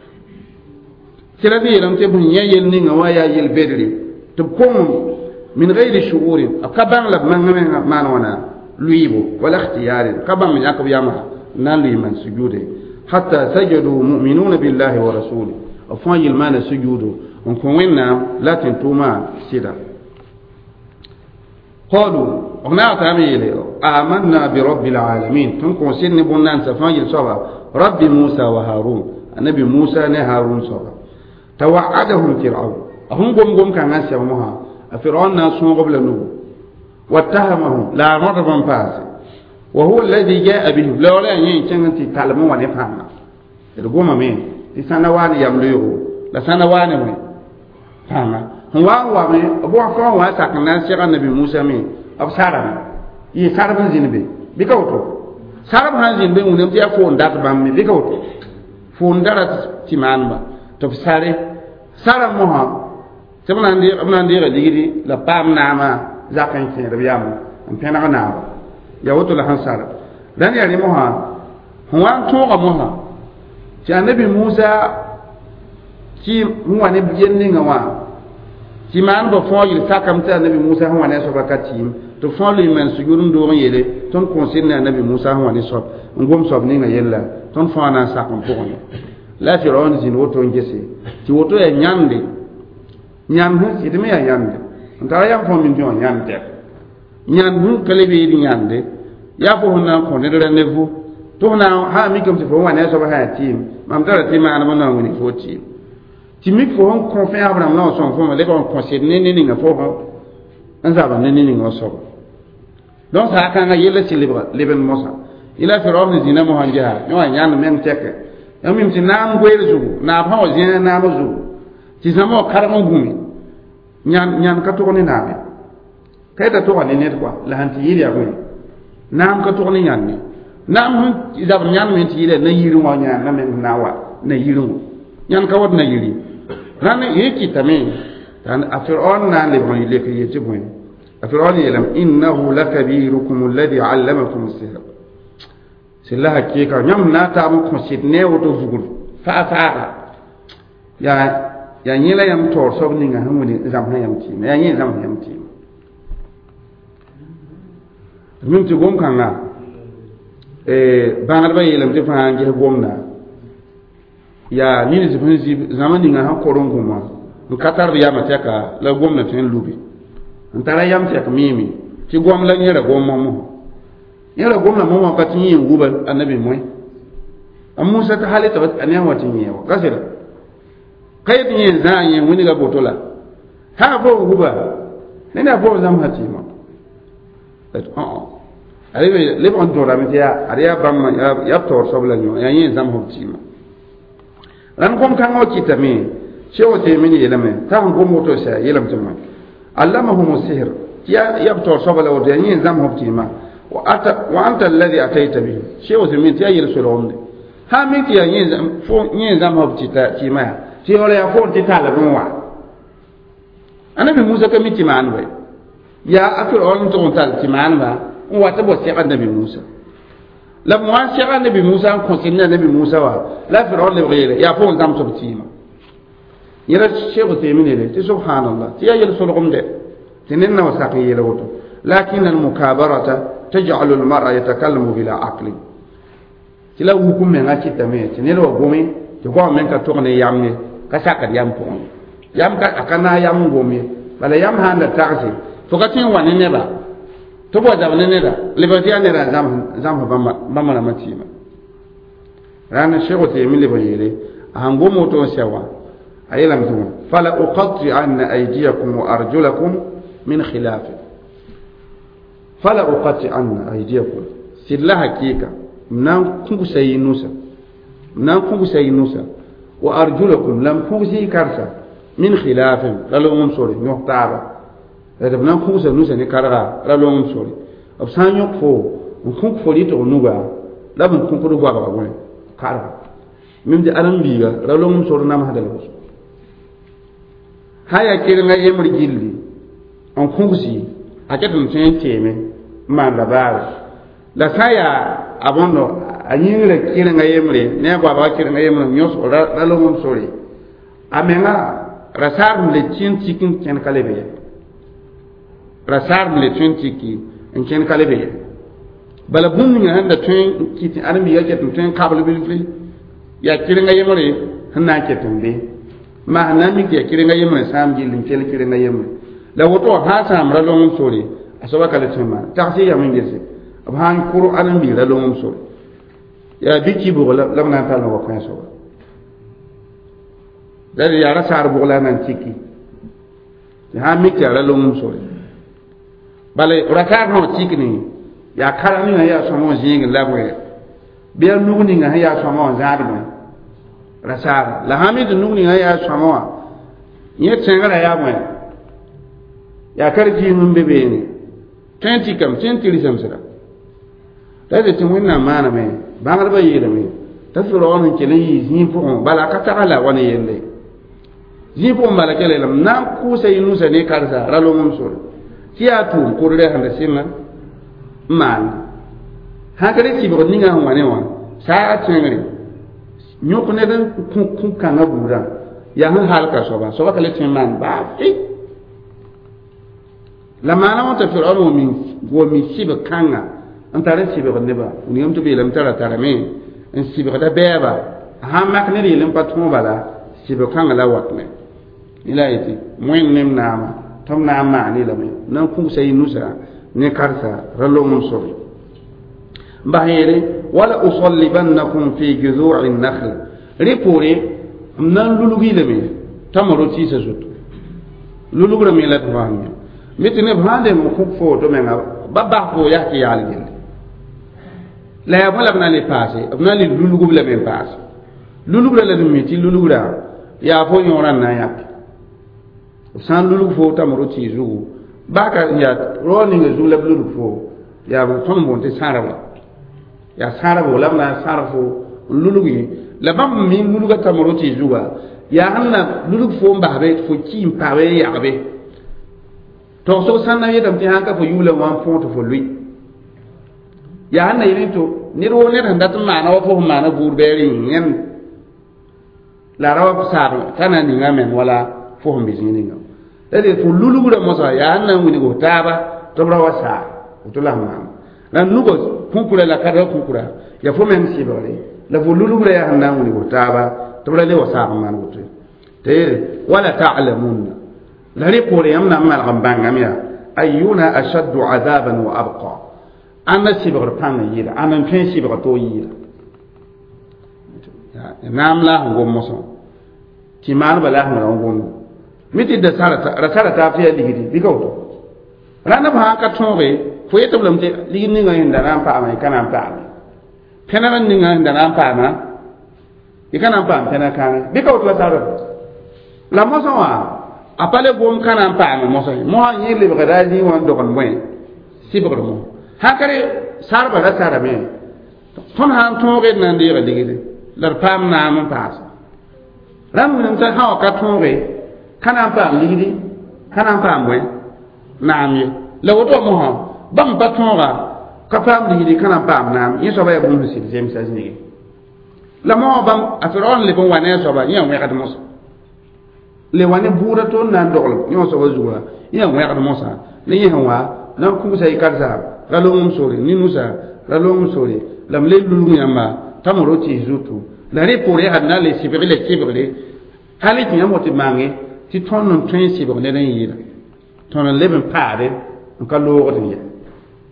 كلا لم تبن يجل نين ويا يل بدري تبقون من غير شعور أكبر لب من من وانا ليبو ولا اختيار كبر من يعقوب ياما نالي من سجوده حتى سجدوا مؤمنون بالله ورسوله أفاي المال سجوده ونكونا لا تنتوما سيدا قالوا هنا تعمل آمنا برب العالمين تنكون سن بنان سفاي الصبا رب موسى وهارون النبي موسى نهارون صبا توعدهم فرعون هم قم قم كان ناس يومها فرعون ناس قبل النبوة واتهمهم لا مرة فاس وهو الذي جاء به لا ولا ينشان تعلمون ونفهمنا القوم مين لسنوان يمليه لسنوان مين فهمنا هو هو مين أبو عفوا واسكنا شيخ النبي موسى مين أب سارم يسارم زينبي بكوتو سارم هنزين بين ونم تيا فون دات بام بكوتو فون دات تيمان با تفساري سارم مها سمعنا عندي أبنا عندي غديري لبام نعمة زاكين سين ربيام أمبينا نعمة يوتو لحن سارم لأن يعني مها هو أن توقع مها كان النبي موسى كي هو نبيني نوا كي ما أنبا فاجل ساكم تا النبي موسى هو نسوب كتيم تفعل من سجون دورن يله تون كونسيرنا النبي موسى هو نسوب نقوم صوب نينا يلا تون فانا ساكم بقول لا فرعون زين وتو نجسي كي وتو ينياندي ñaan hu ci demi ya yande ntara yam fo min jon yande ñaan hu kale be di yande ya fo na ko ne dere ne fu to na ha mi kam ci fo wane so ba ha tim mam dara ti ma na mo na woni fo ti ti mi fo hon ko fe abram na so fo ma le ko ko se ne ne ni nga fo ho an sa ba ne ni nga so donc sa ka nga yele ci libra liben mosa ila fi rawni zina mo hanja no ñaan men teke yam mi ci nam goyre zu na fa o zina na mo zu ti samo karamo gumi nyan nyan ka to ni nabe kay da to ni net quoi la hanti yiri akoy nam ka to ni nyan ni nam hun da nyan men ti yire na yiri mo nyan na men nawa na yiri nyan ka wad na yiri ran yeki tame tan afir'on na le bon ile ke yeti bon afir'on yelam innahu lakabirukum alladhi 'allamakum as-sihr silla hakika nyam na ta mu ko sidne woto zugul fa fa ya ya nyela yam tor sob ninga hamuni zam ha yam tim ya nyi zam yam tim min ti gom kanga e bangar ba yelam ti fa ngi gomna ya ni ni zipin zi zaman ninga ha koron goma en katar ya mataka la gomna tin lubi ntara yam tek mimi ti gom la nyera gomma mo nyera gomna mo ma patin yin gubal annabi moy am musa ta halita anya watin yewa kasira kayit yin zan yin wani ga botola ha bo guba ne na bo zam hatima et oh ale be le bon to ramitiya ariya bamma ya tor sobla nyo ya yin zam hatima ran kom kan o kitami shewo te mini yelame ta ko moto sa yelam tuma allamahum sihr ya ya tor sobla o ya yin zam hatima wa ata wa anta alladhi ataita bi shewo te min ya yel solomde ha mi ti ya yin zam fo yin zam hatima tima ti ole ya fon ti tala nwa anabi musa ka miti man we ya afir on to tal ti man ba wa ta bo se anabi musa la mo an se anabi musa ko sin anabi musa wa la fir on le gele ya fon dam so tima yira sheikh temine le ti subhanallah ti ya yel sulqum de tinna wa saqi yela woto lakin al mukabarata taj'alu al mar'a yatakallamu bila aqli ti la hukum me ngati tame tinelo gomi ti ko men ka to ne yamne ka saka yam po yam ka akana yam gomi bala yam handa taxi to ka tin wani ne ba to bo da wani ne da liberty ne ra zam zam ba ma ma na matima rana shego te mi le bayele hango moto sewa ayela mtu fala uqatti anna aydiyakum wa arjulakum min khilaf fala uqatti anna aydiyakum silla hakika nan kungu sayinusa nan kungu sayinusa wa arjulakum lam kungu si karsa min khilaf lalo mum sori nyoktaba da nan kungu sayinusa ni karga lalo mum sori ab sanyo fo kungu fo to nuga labun kungu do gwa ba woni karga mim de aram biga lalo mum sori nam hadal haya kirnga yemri gilli on kungu si akatun tin teme man da bara la saya abondo anyire kirnga yemre ne gwa ba kirnga yemre nyos la lo mum sori amenga rasar le chin chikin ken kalebe rasar le chin chiki en ken kalebe bala bum ni handa tun kiti armi yake tun tun kabul bil fi ya kirnga yemre hanna ke tumbe ma hanna mi ke kirnga yemre sam gilin kel kirnga yemre la woto ha sam ra lo mum sori asoba kala tuma taxi ya min gese abhan qur'an bi la lo mum sori ya biki bu la na tal no ko so dari ya rasar bu la nan ciki ya mi ke la lo mum sori bale rakar no ciki ni ya karami na ya so mo jingi la bo bi ya nugni nga ya so mo zaadu rasar la hamid nugni nga ya so mo yet sengara ya mo ya karji mun bebe ni twenty kam twenty risam sira dai tin winna mana me bangar ba yele me tasuro on kele yi zin po bala ka taala wona yende zin po bala kele lam na ku sai nusa ne karza ralo mum sur tiya tu ko re handa sinna man ha kare ti bo ninga wane wa sa tsengri nyoko ne dan ku ku kanga bura ya han halka soba soba kale tin man ba fi la mana wata fir'aunu min go mi sibe kanga antare sibe ko neba ni am to be lam tara tara me en sibe da beba ha mak ne ri lam patun bala sibe kanga la wat me ila yiti moyen nem nama tom na ma ni la me nan ku sai nusa ne karsa ralo mun sori bahire wala usallibannakum fi juzu'i an-nakhl ripore nan lulugi le me tamaro ti sa zut lulugu me la tawanya mitine bhande mo khuf fo to menga babba ko ya ki yal gel la ya bala bna le passé bna le lulugu le men passé lulugu le le miti lulugu da ya fo nyora na ya san lulugu fo tamaro ti zu baka ya roni nge zu le lulugu fo ya bo ton bon te sarawa ya sarawa la na sarfo lulugu la bam mi lulugu tamaro ti zuwa ya hanna lulugu fo mbabe fo ki mpawe ya be to so sanna yedam ti hanka fo yula wan fonto fo lui ya hanna yirin to ni ro ne handa tun mana wa fo mana burberi ngen la rawa saru kana ni ngamen wala fo hom bizini ngam ede fo lulugu da mosa ya hanna ngini go taba to rawa sa to la ma nan nugo kunkura la kada kunkura ya fo men si bale la fo lulugu ya hanna ngini go taba to la le wasa ma go te te wala ta'lamun la ripore yamna mal gambanga miya ayuna ashaddu adaban wa abqa anna sibr pan yira anan fen sibr to yira ya namla ngom moso kiman bala ngom ngom miti da sarata rasara ta fiya ligidi bigawto rana ba ka tonge fo yeto lamte ligini nga hinda ran pa mai kana pa penaran ni nga hinda ran pa na ikana pa pena kan bigawto sarata la moso wa apale bom kana pa mo so mo ni le bagada ni won do kon moy sibro mo hakare sarba da sara me ton han to ge nan de digide lar pam na mo pass ram mun ta ha ka to ge kana pa ligidi kana pa mo na mi le woto mo ha bam ba to ga ka pam ligidi kana pa na mi so ba bum si jem sa ni la mo bam afron le bon wane so ba ni mo ka mo le wane bura to nan dol yo so zuwa ya mo ya mosa le yin wa nan ku sai karza ralo mum sori ni nusa ralo mum sori lam le lulu yamba tamoro ti zutu la re pour ya na le sibri le sibri hali ti yamo ti mange ti ton non train sibri le nan yira ton le ben pare on ka lo o ya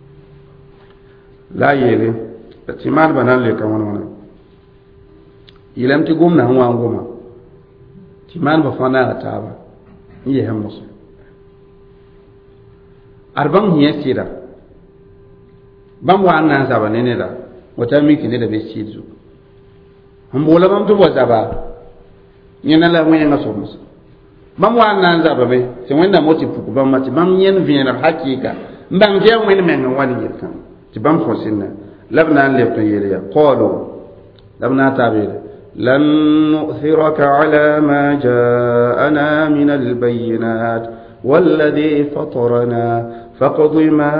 la yele ti mal banan le ka wona yilam ti gomna wa ngoma ti man ba fana ta ba yi ha musu arbam hiya sira bam wa nan zaba ne ne da wata miki ne da be sizu hum bola bam to wazaba nyena la mo yanga so musu bam wa nan zaba be se wanda moti puku bam mati bam yen viener hakika mbam je wen men wani yekan ti bam fo sinna labna le to yele ya qalu labna tabile lan nu'thiraka ala ma ja'ana min al-bayyinat والذي فطرنا فاقض ما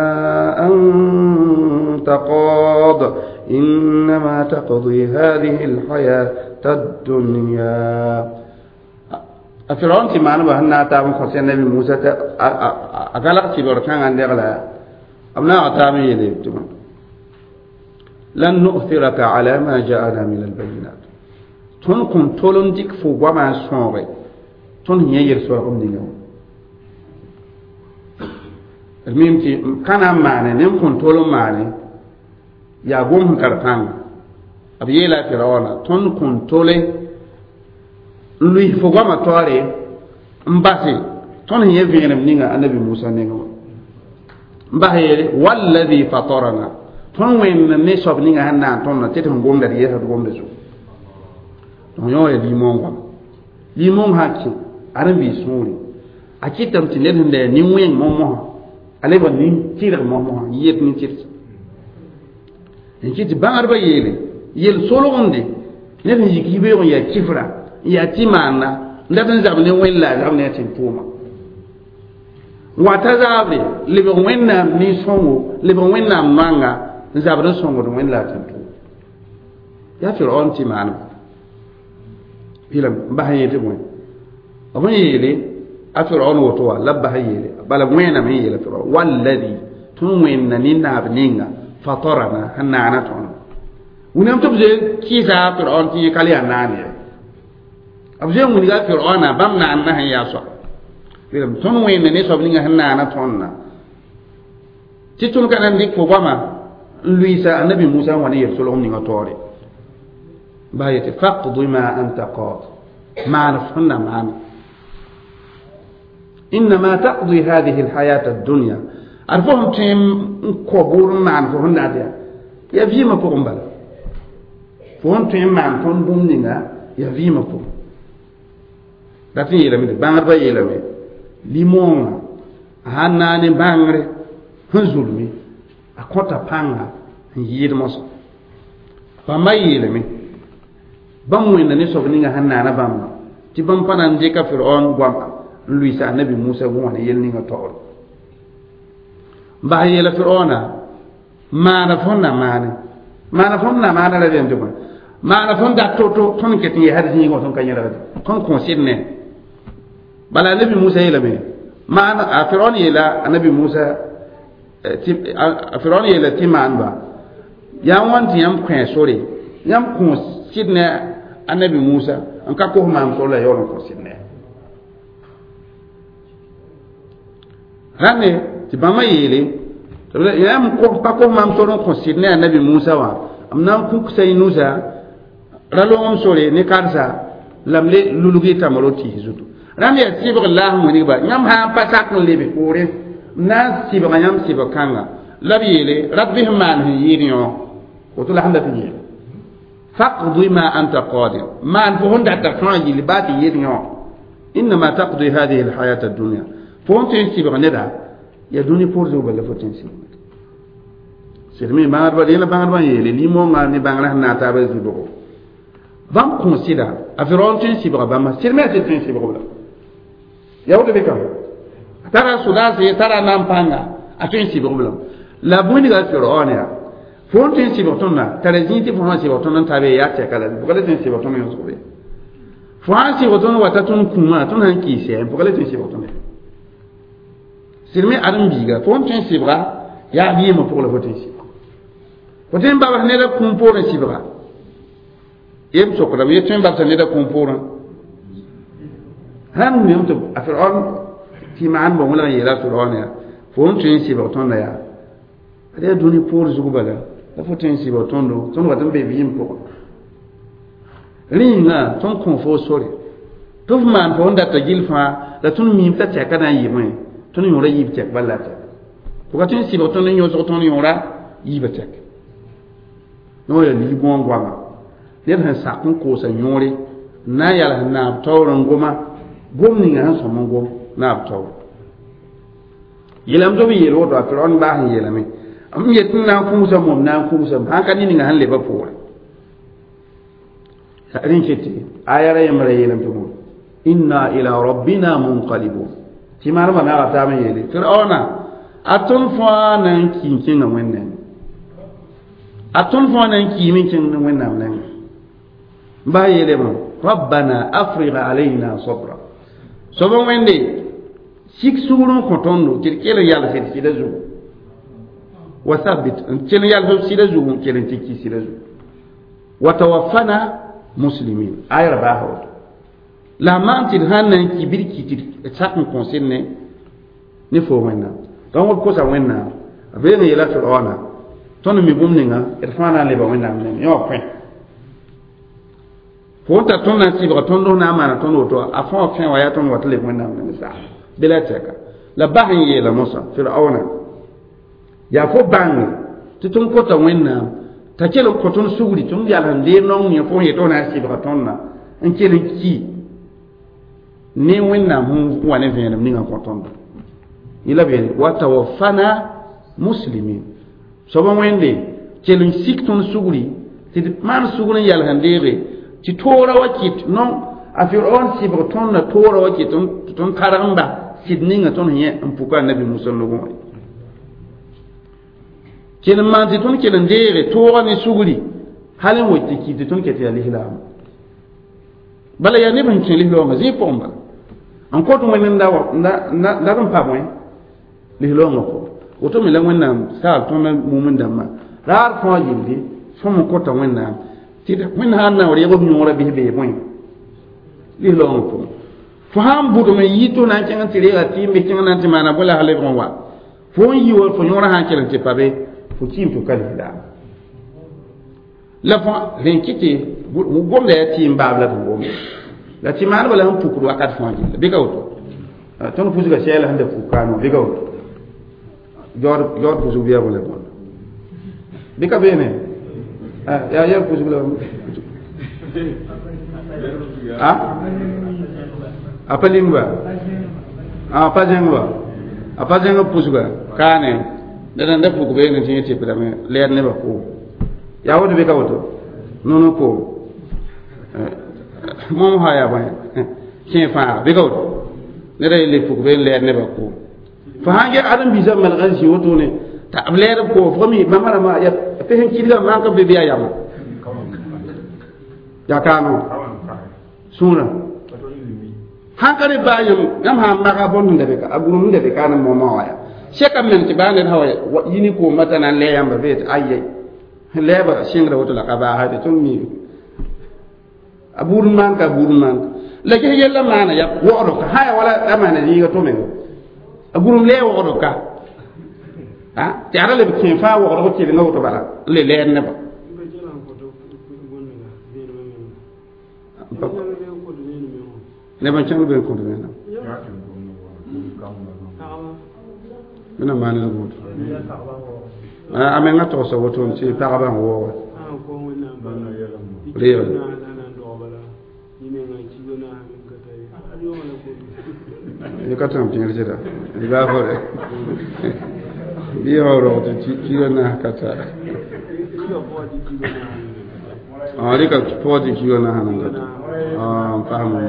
أنت قاض إنما تقضي هذه الحياة الدنيا فرعون تمان بهنا تام خسين النبي موسى أقلق تبر كان عندك لا أبنا أتامي يدي تمان لن نؤثرك على ما جاءنا من البينات تنكم تولن ديك فوق وما سوى تن هي يرسلكم دينه المهم تي كان معنى نم كنترول معنى يا قوم كرتان أبي لا فرعون تون كنترول لوي فوقا ما تواري مباسي تون هي فين منينا النبي موسى نيجا مباهي والذي فطرنا تون وين نشوف نيجا هنا تون تيتهم قوم دريه قوم دسو تون يوم ليمون قام ليمون هاكي أرمي سوري أكيد تمتلين هندا نيوين مومو ale ba ni tira mo mo yet ni tir en kiti bangar ba yele yel solo onde ne ni yiki be on ya kifra ya timana ndatan zabne wella zabne tin puma wata zabre le be wenna ni songo le be wenna manga zabre songo do wella tin tu ya fir'aun timana bilam bahayete mo abon yele أفرعون وطوى لبها يلي بل وين من يلي فرعون والذي تنوين نينا بنينا فطرنا هنا عناتون ونم تبزي كيسا فرعون تي كالي عناني أبزي من قال فرعون بمنا عنها ياسوا فيلم تنوين نيسا بنينا هنا عناتون تيتون كان عندك فوقما لويسا النبي موسى وني يرسلهم نينا طوري بايتي فقض ما أنت قاض ما عرفنا معنا إنما تقضي هذه الحياة الدنيا أرفهم تيم كبور معن فهم ناديا يفيما فهم بلا فهم تيم معن فهم بومنينا يفيما فهم لكن يلمي بانغر با يلمي ليمون هاناني بانغر هنزولمي أكوتا بانغا يير موس فما يلمي باموين نسوف نيغا هانانا بامنا تبام فنان جيكا فرعون بوام Luisa Nabi Musa wona yelni nga tawol ba yela firona mana fonna mana mana fonna mana la dem dum mana fonda toto ton keti hadisi ngo ton kanyara ton considne bala Nabi Musa yela me mana a firona yela Nabi Musa a firona yela timan ba ya wanti yam kwen sore yam considne Nabi Musa an ka ko man so la yoro considne rane ti bama yele yam ko pa ko mam so ko sidne annabi Musa wa amna ku sai nusa ralo am sore ne karsa lamle lulugi tamaroti hizutu ram ya sibra Allah mu ni ba nyam ha pa sak lebe pore na sibra nyam sibra kanga labi yele rabbihim man yiriyo ko to la handa fi faqdi ma anta qadir man fu honda ta fanji libati yiriyo inma taqdi hadhihi alhayat ad-dunya fonten sibra neda ya duni porzo bala fonten sibra sirmi maar ba dela baar ba yele limo ma ni bangla na ta ba zudo vam consider aviron tin sibra ba ma sirmi tin sibra bala ya wuto beka tara sudase tara nampanga atin sibra bala la buni ga fir'aun ya fonten sibra tonna tara jinti fonten sibra tonna tabe ya ta kala bugala tin sibra tonna yo sobe fonten sibra tonna watatun kuma tonna hanki se bugala tin sibra tonna sirmi adam biga fonten sibra ya biye mo pour le voter sibra foten baba ne da kumpora sibra yem sokra me tun baba ne da kumpora han mi mto afron ti man bo wala yela fir'aun ya fonten sibra ton na ya ade duni pour zugo bala da foten sibra ton do ton watam be biyim ko ringa ton kon fo sore to man fo nda ta gilfa la tun mi ta ta kana yi mai tun yora yi ta balata ko ka tun si ba tun yo so tun yora yi ba ta no ya li bon gwa ne han sa kun ko sa nyore na ya na tawran goma gomni nga so mon gom na taw yelam do bi yelo do atron ba yelame am yetin na ku sa mom na ku sa ha kan ni nga han le ba po rin kiti ayara yamra yelam to mo inna ila rabbina munqalibun ti mar ba na ta men yele fir'auna atun fa nan kin kin na wannan atun fa nan kin min kin na wannan nan ba yele mo rabbana afrigh alaina sabra sobo wende sik sugurun kotondo kirkelo yalla fet ci dazu wasabit ken yalla ci dazu ken ci ci dazu wa tawaffana muslimin ayra baho la manti hanan ki birki ti sakon concerne ne fo wenna don ko sa wenna abe ne yalla fir'auna ton mi bumninga irfana le ba wenna ne yo kwen fo ta ton na ci ba ton do na ma ton do to afon fin wa ya ton wa tele wenna ne sa bila teka la bahin ye la musa fir'auna ya fo bang ti ton ko ta wenna ta kelo ko ton suguri ton ya lan de non ni fo ye to na ci ba ton na en kele ki ni wenna mu wane vena ni nga ko ton ila be wa tawaffana muslimin so ba wende kelo sik ton suguri ti man suguri yal handere ti tora wakit non a fir'aun si ba ton na tora wakit ton ton karamba sidninga ton hiya en puka nabi musa logo kelen man ti ton kelen dere tora ni suguri halen wotti ki ti ton kete ali hilam bala ya ne ban kelen lo ma zi pomba an ko to men nda nda nda ron pa moy li lo ngoko oto mi la wonna sa ton na mumun damma rar ko yindi fomo ko to wonna ti da min han na wori yego nyora bi be moy li lo ngoko fo ham budo me yito na kan tire ga ti me kan na ti mana bola hale gon wa fo yi wo fo nyora han kelen ti pabe fo tim to kali da la fo len kiti mu gombe ya ti mbabla to gombe la ti mana bola han pukuru akat fo ji be gawto ton fusu ga shela hande fukano be gawto jor jor fusu biya bola bon be ka bene ah ya ya fusu bola ah apa lingua apa jengwa apa jengwa pusuga kane dan da fuku be ne tinye tipe da me leer ne ba ko ya wodo be kawoto nono ko mom haya ba kin fa be kawoto ne dai le fuku be leer ne ba ko fa hange adam bi zamal gansi woto ne ta leer ko fami mamara ma ya te hen kidga ma ka be biya yama ya kanu suna hankare bayam ngam ha maka bonu ndebe ka agunu ndebe kana momo waya sheka men ti bane hawa yini ko matana le yamba bet ayye leba singra woto la kaba ha de tummi abur man ka bur man la ke yella mana ya wodo ka haya wala amana ni ga to men aguru le wodo ka ha ti ara le kin fa wodo ko ti ngaw to bala le le ne ba ne ban can be ko de na mina mani na gut ah ame nga to so woto ci ta ba wo rewa ni ka tam tin rida ni ba ko de bi oro ci ci na ka ta ah ri ka po di ci na hanan ga ah fa mo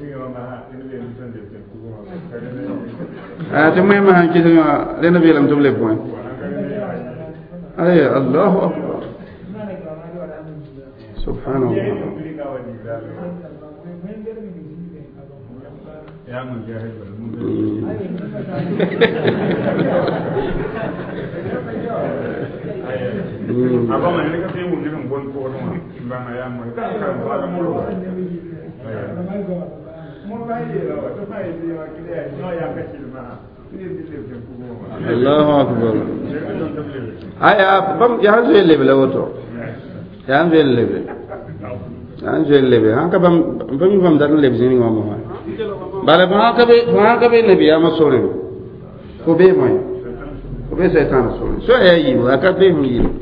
ah te may ma ci nga lena bi lam doble point ay Allahu akbar subhanallah ya mun jahil apa mana ni kan temu ni kan bon ko no bana ya mo kan kan wala mo lo mo bai lo to bai di wa kile no ya ka silma Allahu akbar aya bam ya hanzo lebe la woto ya hanzo lebe an je lebe han ka bam bam bam dar lebe zini wa mo bala ba ka be ba ka be nabi ya masore ko be moy ko be setan so so ya yi wa ka be mu yi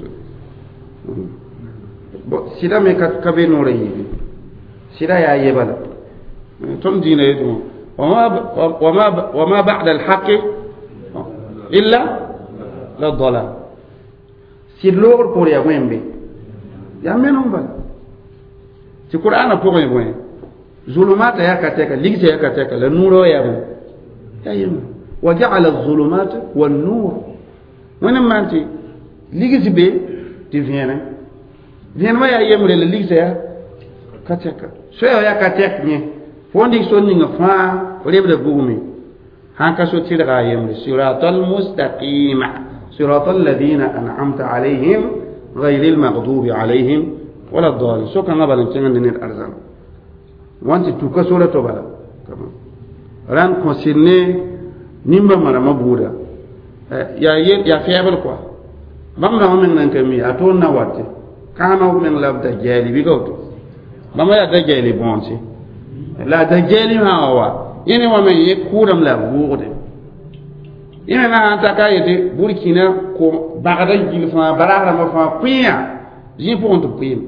bo sida me ka ka be no re yi sida ya yi bala ton dina yeto wa ma wa ma wa ma ba'da al-haqq illa la dalal si lor por ya wembe ya menon bala ci qur'ana pogo yebo zulumata ya kateka ligse ya kateka la nuro ya bo ya yim wa ja'ala az-zulumata wan-nur wona manti ligse be ti viene viene ma ya yemre la ligse ya kateka so ya kateka ni fondi sonni nga fa rebe bugumi hanka so tira yemre siratal mustaqima siratal ladina an'amta alaihim ghayril maghdubi alaihim wala dhalin so kan balan tengan ne arzan wanti tu ka sura to bala kama ran concerné nimba mara mabuda ya ya fiable quoi bam na men nan kami ato na wate kana men labda jali bi gawto bam ya da jali bonti la da jali ha wa yene wa men ye kuram la buude ina na ta kayete burkina ko bagada jilfa barara ma fa piya ji ponto piya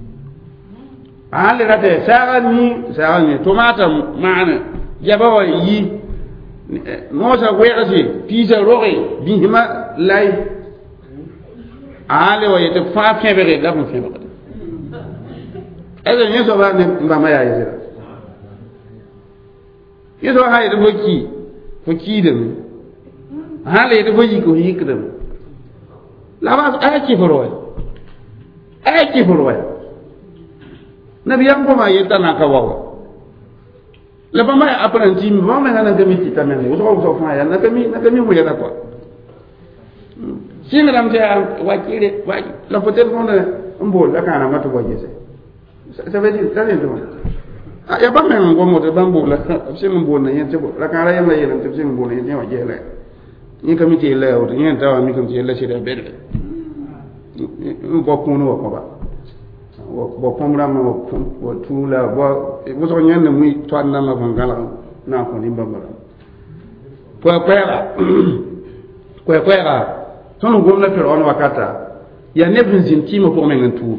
ale rate saga ni saga ni tomata maana jaba wa yi mosa wexi pisa roxe bihima lay ale wa yete fa febere da mo febere ele ni so ba ne mbama ya yira yeso hay de boki boki dem ale de boki ko yikdem la ba ay foroy ay foroy nabi yang ko ma yeta na ka wawa la ba ma apprenti mi ba ma na ngami ti tamen wo so so fa ya na kami na kami mo ya ko singa dam ta wa kire wa la fotel mo na mbo la kana ma to bo jese ça veut dire ça veut ah ya ba men ngo mo te ba mbo la singa mbo na yente bo la kana yam la yene te singa mbo na yente wa jele ni kami ti la o ni ta wa mi kami ti la shi da bede ko ko no ko ba bo pomra mo bo tula bo bo so nyen muy twanna ma ko ngala na ko ni mbambara ko kwera ko kwera tono gomna fer on wakata ya nebrin zintimo pour men tour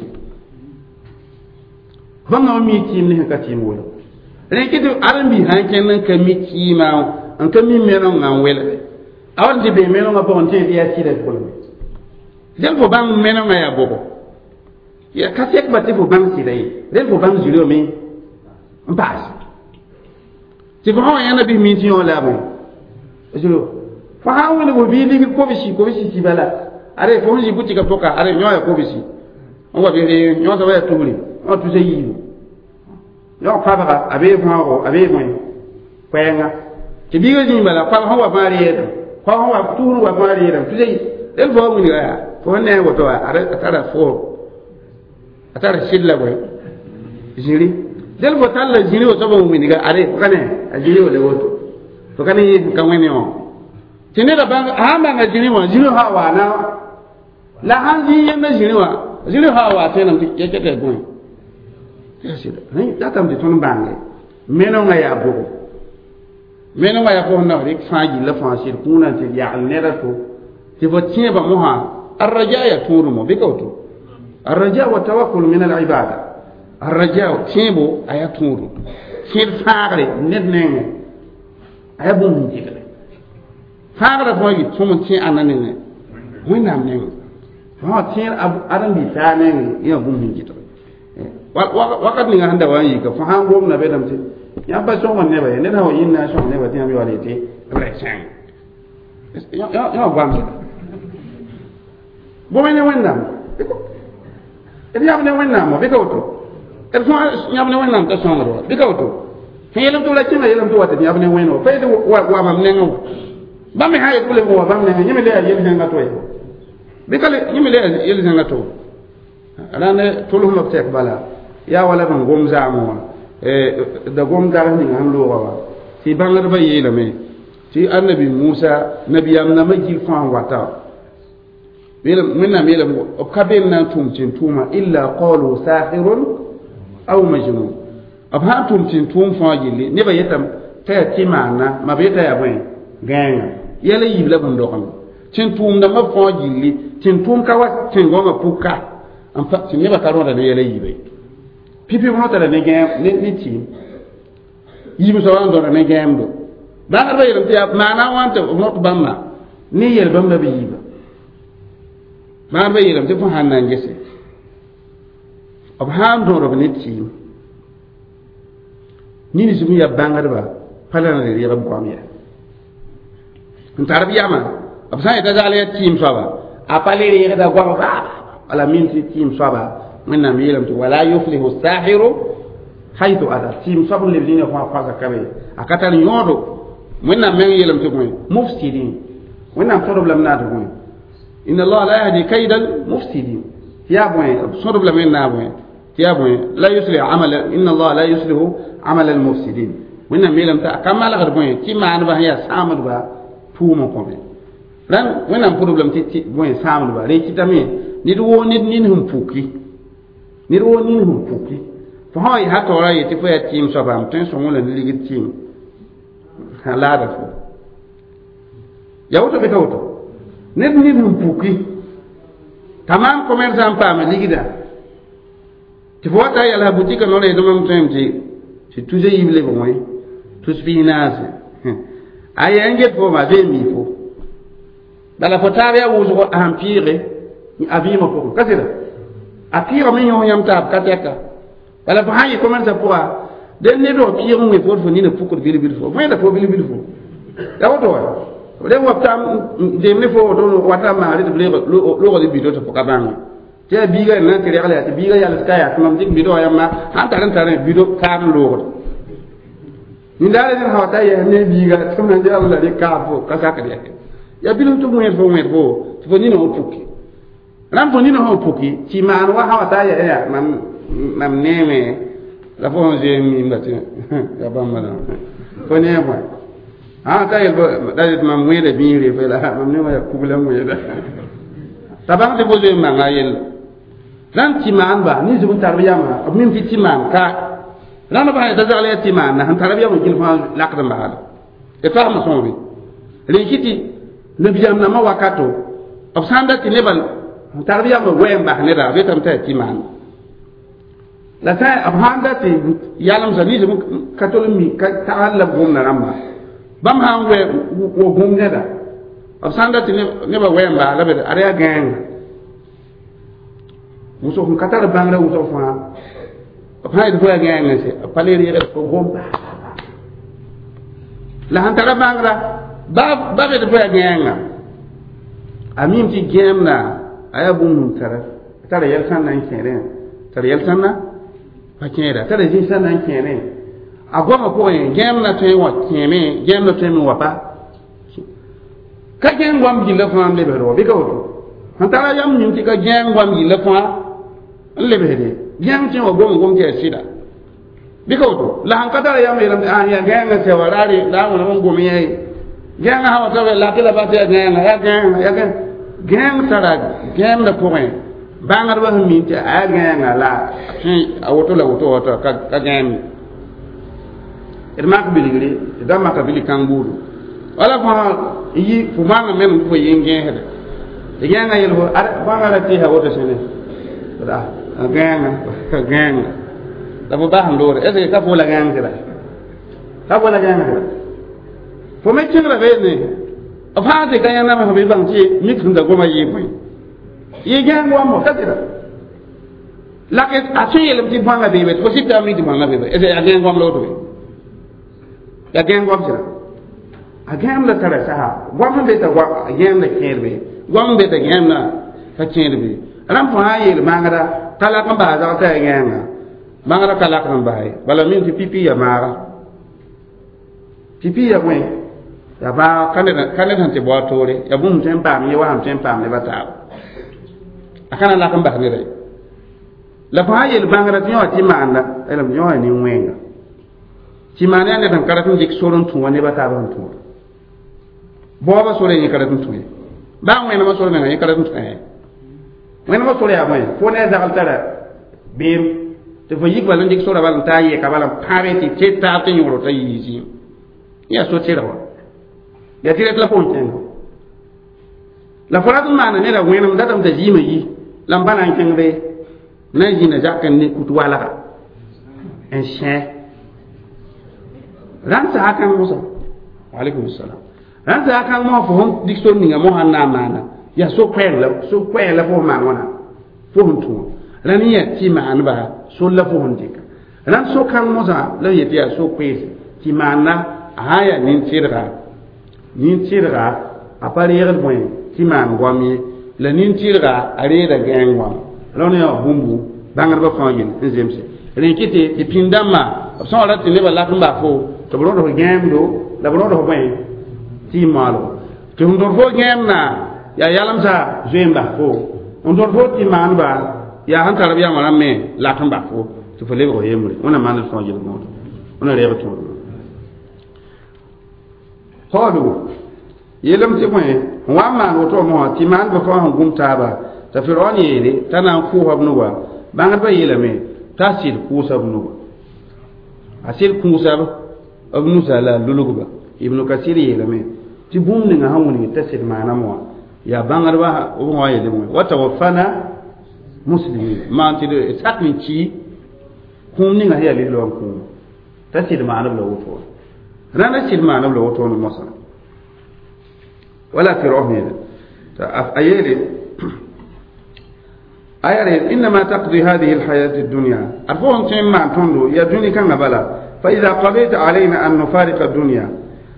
banga mi tim ne ka tim wala rekido arbi hanken nan ka mi kima an ka mi meno ngan wela awon de be meno ma bon te dia ti de ko del fo bang meno ma ya bobo ya kasek batte fo bang si dai del fo bang julio mi mpas ti fo ha yana bi mi ti on la bon julio fa ha woni bo bi li ko bisi ko bisi ti bala are fo ji buti ka toka are nyoya ko bisi on wa bi nyo so wa tuli on tu se yi yo fa ba abe mo ho abe mo kwenga ti bi ga ji bala fa ha wa mari yedo fa ha wa turu wa mari yedo tu se del fo mo ni ga fo ne wo to are atara fo atara shilla boy jiri del fo talla jiri o sabo mo ni ga are ko kane a jiri o le woto to kane yi kan wani o tinira bang ha ma ga jiri mo jiri ha wa na la han ji yen na jiri wa jiri ha wa te nam ya ke te gon ya sida ni ta tam de ton bangi meno nga ya bo meno nga ya ko na rik faji la fa sir kuna te ya alnera to ti fo tie ba mo ha arraja ya turu mo be ko to الرجاء والتوكل من العبادة الرجاء تيبو اياتورو سير فاغري ندنين ايبو من جيغل فاغري فوجي ثم تي انانين وين نامنين ها تير ادم بي تانين يا بو من جيتو وقت ني هاندا واني كو فهم بوم نا بيدم تي يا با سو من نبا ne dawo yin na so ne ba tiam yo ale te bre sang yo yo bam bo mene wendam e yamne wennamo be kawto e so yamne wennam ta sonro be kawto he yelam to la cinga yelam to wata yamne wenno fe de wa wa mam nengo bammi hay ko le ko bam ne nyime le yel nga to be kale nyime le yel nga to rane tolu lo tek bala ya wala ban gomza mo e da gomza ni ngam lo wa ti bangar ba yela me ti annabi Musa nabiyam na maji fa wata منا ميلا وقبلنا توم تنتوما إلا قالوا ساحر aw majnun ab ha tum tin tum fa gilli ne ba yetam ta ti mana ma be ta ya bwen ganga yele yibla bun do kan tin tum da ma fa gilli tin tum ka wa tin go ma puka am fa tin ne ba karo da yele yibe pipi mo ta da ne gam ne ni ti yibu so wan do da ne gam do ba ga yelam ti mana wanta mo to bamma ni yel bamma be yiba ma ba yelam ti fa hanan gese ab ha do ro ne ti ni ni sumi ya bangar ba falana ne ya rabbu amiya ntar biya ma ab sa ita zale tim saba apale re da gwa ba ala min ti tim saba manna mi yelam to wala yuflihu sahiru haythu ada tim saba le dina fa fa kabe akata ni yodo manna men yelam to moy mufsidin manna problem na to moy inna allah la yahdi kaydal mufsidin ya boy problem na boy يا ابوي لا يصلح عمل ان الله لا يصلح عمل المفسدين من ميلم تا كما لا غربوي كي ما ان با يا سامل با توما كومي لان وين بروبلم تي تي بوي سامل با ري تامي نيد و نيد نين هم فوكي نيد و نين هم فوكي فهاي هاتو راي تي فيا تيم سوبام تن سومولا ليغي تيم لا دا فو يا وتو بيتوتو نيد نين هم فوكي تمام كوميرسان بام ليغي دا ti fo ta yala boutique no le do mam temti ci tuje yible ko moy to spinase ay anget fo ma be mi fo dala fo tabe ya wuzo empire ni abima ko kasira akira mi yo yam tab kateka dala fo hayi commence pour den ne do pire mo fo fo ni ne fukur bil bil fo moy da fo bil bil fo da wato wa de wapta de ne fo do wata ma ri de lo lo ko bi do to ka banga te biga na tere ala te biga yalla skaya kuma dik bido yamma han taran taran bido kam lo ni dale den hawta ya ne biga tum na jalla la de kafo kasa ka de ya bilu to mo fo mo fo fo ni no puki ram fo ni no puki ti man wa hawta ya ya mam mam neme la fo je mi mbati ya bamba na ko ne mo ha ta yel da mam wele bi re fe la mam ne wa kubula mo ya tabang de bozo manga yel ran timan ba ni zubun tarbiya ma min fi timan ka ran ba da zale timan na han tarbiya mo kin fa lakda ba hada e fa ma son bi le kiti ne biyam na ma wakato of sanda ti lebal tarbiya mo wem ba ne da be tam ta timan la ta abhanda ti yalam sa ni zubun katol mi ka ta'alla gum na ramma bam han we wo gum ne da of sanda ti ne ba wem ba la be are gang muso kun katar bangla muso fa fa do ya gang se paleri re ko gomba la han tara bangla ba ba be do ya gang amim ti gemna aya bum tara tara yel san nan kere tara yel san na fa kera tara ji san nan kere agoma ko en gemna to wa keme gemna to mi wa pa ka gen gwam ji la fam le be ro bi ka wo han tara yam nyum ti ka gen gwam ji la fam le be de gen ti o gom gom ti sida bi ka wo la han ka tara yam le an ya gen se warari la mo mo gom ye gen ha wa ta la kila ba ta gen ya gen ya gen gen tara gen la ko en bangar ba mi ti a gen la ti a woto la woto woto ka ka gen irmak biligri da ma ka bili kanguru wala fa yi fumanga men ko yenge hede de yanga yelo ar banga la ti ha woto sene da ganga ganga da bo ba ndore ese ka bola ganga da ka bola ganga fo me tingra be ne afa de kanya na ma be bang ti mi tunda goma yi pu yi ganga mo ka tira la ke achi yelo ti banga be be ko si ta mi ti banga be ese ya ganga mo lo to ya ganga mo tira agam la tara sa gwam be ta gwa agam la kerbe gwam be ta agam na ka kerbe ram fa yel mangara kala kan ba za ta agam mangara kala kan ba ai bala min ti pipi ya mara pipi ya mwe ya ba kanena kanena te bo tore ya bum tempa mi wa ham tempa mi bata akana la kan ba ne re la fa yel mangara ti yo ti manda elam yo ni wenga ti manda ne tan karatu dik soron tu wane bata ban tu boba sore ni karatun tuye ba ngene ma sore ni karatun tuye ngene ma sore ya mai ko ne da altara bim te fo yik balan dik sura balan ta ye ka balan pare ti te ta te yoro ta yi ji ya so tira wa ya tira la fon ten la fara ma na ne da wenam da tam ta ji ma yi lambana ken be na ji na jakan ni kutu wala en chien ran sa kan musa wa alaikum assalam ran sa kan mo fo hon dik so ni nga mo han na mana ya so kwen la so kwen la fo ma wana fo hon tu ran ya ti ma an ba so la fo hon dik ran so kan musa la yeti ya so kwen ti mana aya nin tirga nin tirga apare yer boy ti man gwami la nin tirga are da gengwa lon ya bumbu bangar ba fangin nzemse ren kiti ti pindama so ra ti ne ba la tumba fo to bro do gemdo la bro do boy ti malo ti ndor fo gemna ya yalam sa zemba fo ndor fo ti man ba ya han tarbiya marame la tumba fo to fo le ko yemri ona man fangin mo ona re ba to hodu yelam ti moy wa man woto mo ti man ba ko han gum taba ta fironi yele tana ku habnu wa bangar ba yelame tasir ku sabnu wa asir ku sab abnu sala lulugu ba ibnu kasir yelame ti bum ni nga hamuni tasir mana mo ya bangar ba o mo yele mo wa tawaffana muslimin man ti de sakni ci kum ni nga yele lo ku tasir mana lo woto rana silma na lo to no mosa wala fir'aun ta af ayele ayare inma taqdi hadhihi alhayat ad-dunya afon timma tondo ya duni kan bala fa idha qadayta alaina an nufariq ad-dunya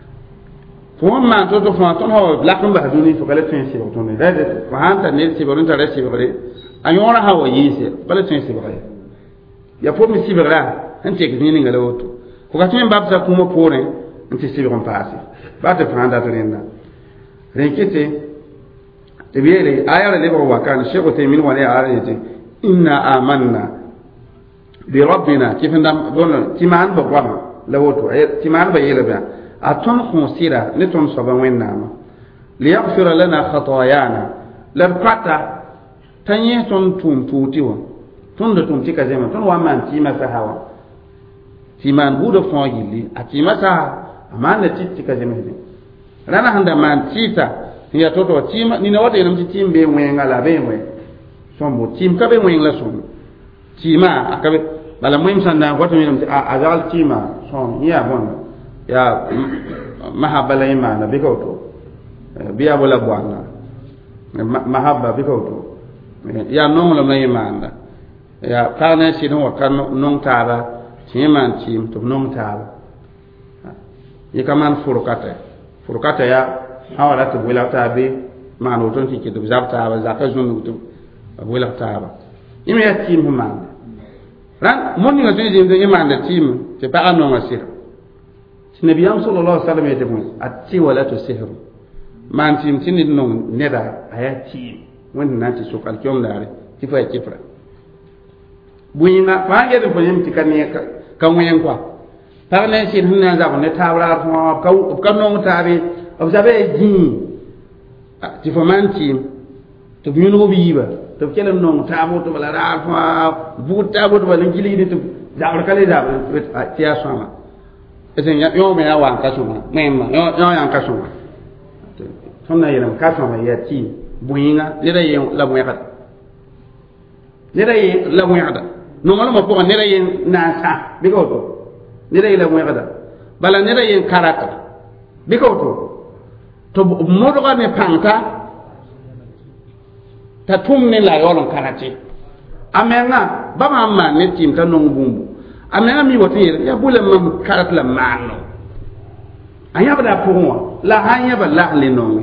fo ma to to fa ton ho lakum ba duni fo kala tin si to ne rede fa hanta ne si borin ta resi bore anyora hawo yise kala tin si bore ya fo mi si bora ante ke ni ngala woto ko ka tin babza kuma pore nti sibon paasi ba te fanda to renna renkete te biere ayara le wa kan shego te min wala ayati inna amanna bi rabbina kifanda don timan ba kwa la woto ay timan ba yela ba aton khonsira ne ton so ba wenna ma li yaghfira lana khatayana la qata tanye ton tum tutiwa ton de tum tika zema ton wa man tima fa hawa timan budo fon yili atima sa amana titi ka jemede rana handa man tita ya toto tima ni na wata yanam timbe mwenga la bemwe sombo tim ka be mwenga sombo tima akabe bala mwim sanda wata yanam azal tima som ya bon ya mahabala imana bikoto biya bola bwana mahabba bikoto ya non la imana ya kana shi no kan non taba timan tim to non taba yikaman furukata furukata ya hawala to wala tabe man woton ti kitu zabta ba zaka zunu to wala taba ime ya tim man ran monni ga tuje de iman da tim te pa anno masir nabiyan sallallahu alaihi wasallam ya tabu atti wala to sihru man tim tin non neda aya tim won nan ti sokal kyom dare ti fa kifra buina fa ya de fonyam ti kan ne kan wen kwa parne sin hunna za ne tawra ko ka ka non tabe o zabe ji ti fo manti to bi no biba to kele non tabo to bala ra fa bu tabo to bala gili ni to za kale da ti ya sama esen ya yo me ya wan ka suma memma yo yo ya ka suma tonna yelam ka suma ya ti buinga le da yen la mo ya le da yen la mo ya no mala mo ko ne da yen na sa bi ko to nira ila mo gada bala nira yen karaka biko to to modo ga ne panta ta tum ne la yolon karate amenga baba amma ne tim ta non bumbu amenga mi wotir ya bule mam karat la mano anya bada pour la hanya ba la le non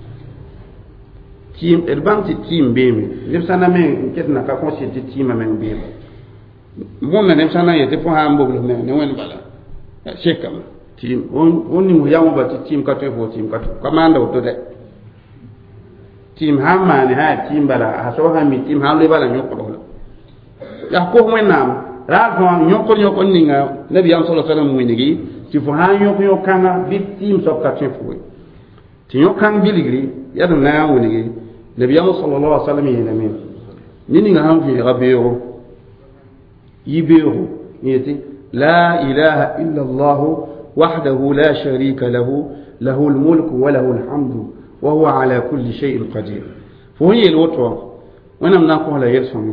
tim erban ti tim be mi le sana men ketna ka ko ti tim men be mo men sana yete po ha mbo le ne wen bala shekam tim on on ni mo yawo ba ti tim ka to fo tim ka to kamanda to de tim ha ma ne ha tim bala ha so ha mi tim ha le bala nyoko do ya ko mo nam ra ko nyoko nyoko ninga nabi am sallallahu alaihi wasallam mo nigi ti fo ha nyoko nyokanga bi tim so ka to fo ti nyokang biligri ya do na wo nigi nabi am sallallahu alaihi wasallam yene min nini nga ham fi rabiyo يبيه يتي لا إله إلا الله وحده لا شريك له له الملك وله الحمد وهو على كل شيء قدير فهي الوتر ونم نقول لا يرسم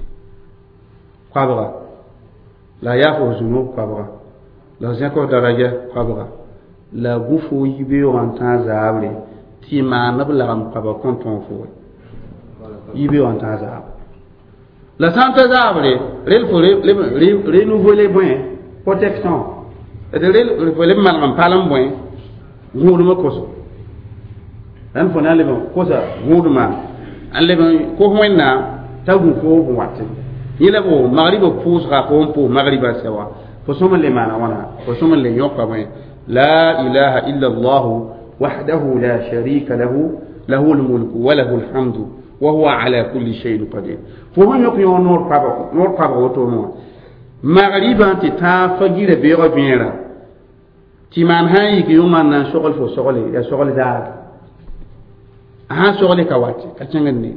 قبرا لا يأخذ ذنوب قبرا لا يأخذ درجة قبرا لا غفو يبيه عن تنزابري تيما نبلغم قبرا كنتم فوي يبيه عن تنزاب la santa zabre rel fo renouveler point protection et de rel fo le mal man palam point ngudu ma koso dan fo na le ko sa ngudu ma an le ko hoina tagu ko bo watte yele bo magribo pous ra ko po magriba sewa fo soma le mana wana fo soma le yokka point la ilaha illa allah wahdahu la sharika lahu lahu al-mulku wa lahu al-hamdu وهو على كل شيء قدير فهو يقول نور بابا نور بابا وتومو مغربا تتا فجير بيرو بيرا تيمان هاي كيوما نا شغل فو شغل يا شغل دار ها شغل كواتي كاتشنغني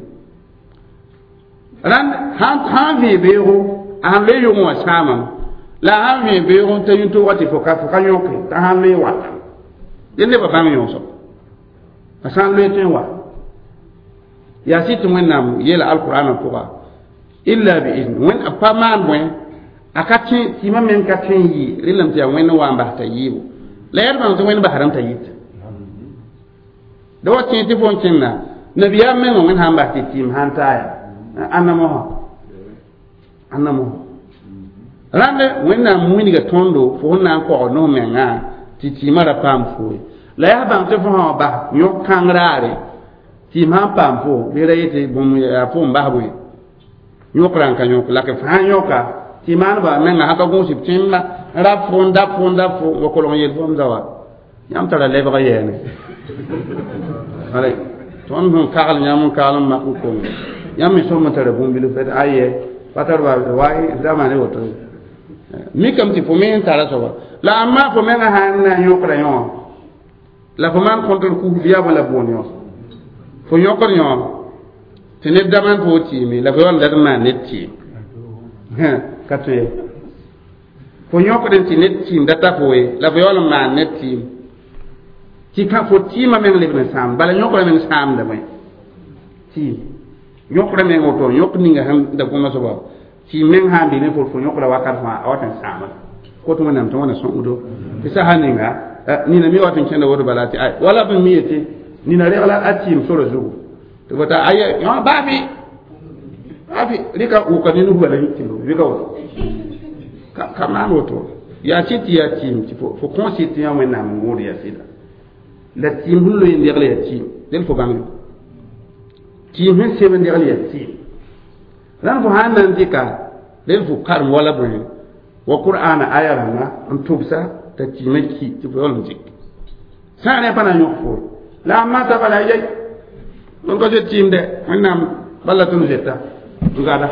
ران هان هان في بيرو ان لي يوم وساما لا هان في بيرو تينتو واتي فو كافو كانيوكي تا هان لي وات يني بابا ميوسو اسان لي تنوا يا سيت وينام يلا القران فوقا الا باذن وين افمان وين akati tima men katin yi rilam tiya wani wa ba ta yi la yar ban wani ba haram ta yi da wacce ti foncin na nabiya men wani han ba ti tim han taya annamo annamo rande wani muni ga tondo fo na ko no men nga ti timara pam fo la ya ban te fo ba yo kangrare tim han pam fo bi rayete bum ya fo mba bu yo kran kan yo la ke fa yo ka timan ba men ha ka go sip timma ra fonda fonda fo ko kolon yel fo mzawa yam tara le ba yene ale ton hon kaal nyam kaal ma ko ko yam mi so mata bum bilu fet aye patar ba wai zamane woto mi kam ti fo men tara so la amma fo men ha na yo kra yo la fo man kontrol ku biya wala bonyo fo yo ko yo tene daman fo ti mi la fo on da ma netti ha katwe fo nyoko den ti net team data foe la fo yola ma net team ti ka fo team ma men lebna sam bala nyoko men sam da mai team nyoko men ngoto nyoko ninga ham da ko ma so ba ti men ha bi ne fo fo nyoko la wakar fa awatan sam ko to manam to wana son udo ti sa haninga ni na mi watan kenda wodo balati ay wala bin mi yete ni na regala atim so rezu to bata ay yo babi abi rika ko kan ni wala yitilo rika wo ka kama woto ya chiti ya tim tipo fo consiti ya wena ngori ya sida la tim hullo yin yagla ya tim del fo bangi tim hen seben yagla ya tim lan fo hanan dika del fo kar wala bo wa qur'ana ayarana an tubsa ta timaki tipo yon dik sa ne pana nyofo la ma ta bala yai non ko je tim de wannan balla tunu jetta tugada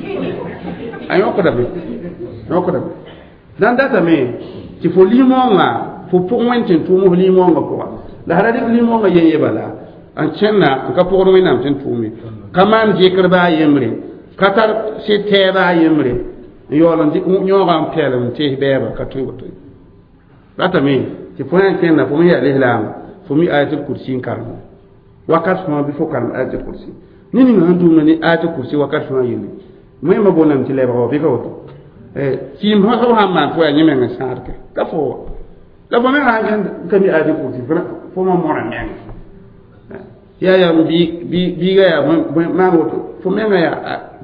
ayo ko dabe ayo ko dabe dan data me ti fo limonga fo pongwen tu mo limonga ko la hada limonga yeye bala an chenna ka po no minam tin tumi kaman je karba yemre katar se teba yemre yolan di nyo ram pelam te beba ka tu to data me ti fo en kenna fo mi ya lehlam fo mi ayatul kursi karmo wakat fo bi fo kan ayatul kursi nini nga ndum na ni ata kursi wakat fa yini moy ma bonam ci leba bi ko eh ci mo so ha man fo ya nyime nga sarke ka fo la fo me ha ngand ka mi ata kursi fo ma mo ran yang ya ya bi bi bi ga ya ma woto fo me nga ya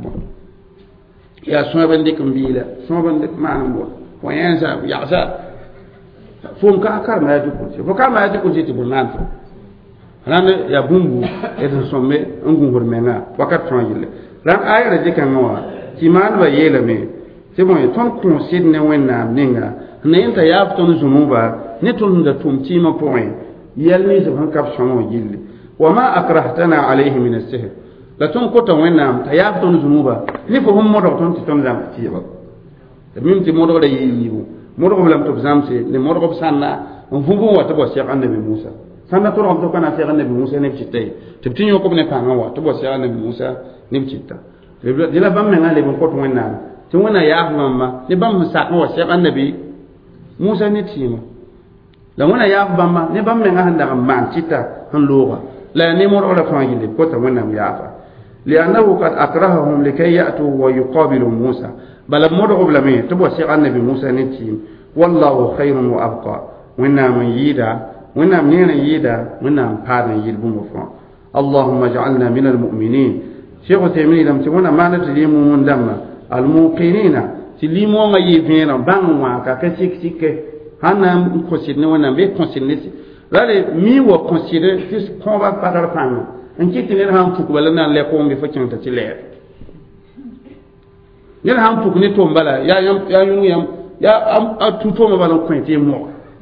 ya so ba ndik mbila so ba ndik ma mo fo yan sa ya sa fo ka kar ma ata kursi fo ka ma ata kursi ti bonan fo rande ya bumbu et somme ngun hormena wakat fangile ran ayra je kan wa timan ba yela me c'est bon ton conseil ne wenna ninga ne inta ya ton zumuba ne ton da tum tima point yelni se ban kap somo gilli wa ma akrahtana alayhi min as-sihr la ton ko ton wenna ta ya ton zumuba ni fo hum modo ton ton zam tiba mim ti modo da yiwu modo ko lam to zamse ne modo ko sanna on fubu wa to bo cheikh annabi musa sanna to ron to kana cheikh annabi musa ne bicitay te tinyo ko ne panga wa to bo cheikh annabi musa ne bicita dila bam me ngale ko to wenna tɩ wẽna yaaf bãmba ne bãmb sẽn sak n wa sɛb annabi Musa ne tɩɩma la wẽna yaaf bãmba ne bãmb menga sẽn dag n maan tɩta sẽn looga la ne modgra fãa yɩlle kota wẽnnaam yaafa لأنه قد أكرههم لكي يأتوا ويقابلوا موسى بل مدعو بلمي تبوا سيغ النبي موسى نتيم والله خير وأبقى وإنا من يدا وإنا من يدا وإنا من بعد يد بمفرع اللهم اجعلنا من المؤمنين شيخ تيمين لم تكن ما نتليمو من دم الموقنين تليمو ما يفين بانوا كسيك سيك هنا كونسيدنا وإنا بي كونسيدنا لالي مي وكونسيدنا تس كونبا بادر فانو en kiti ne han puk wala nan le ko mbi fakin ta tiler ne han puk ne to mbala ya yam ya yum yam ya am tuto ma bala ko te mo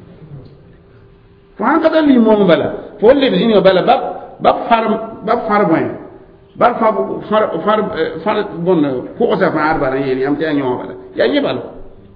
fa ka dali mo mbala fo le bi ni bala ba ba far ba far boy ba fa far far far bon ko sa fa arba ran yeli am te nyo bala ya ni bala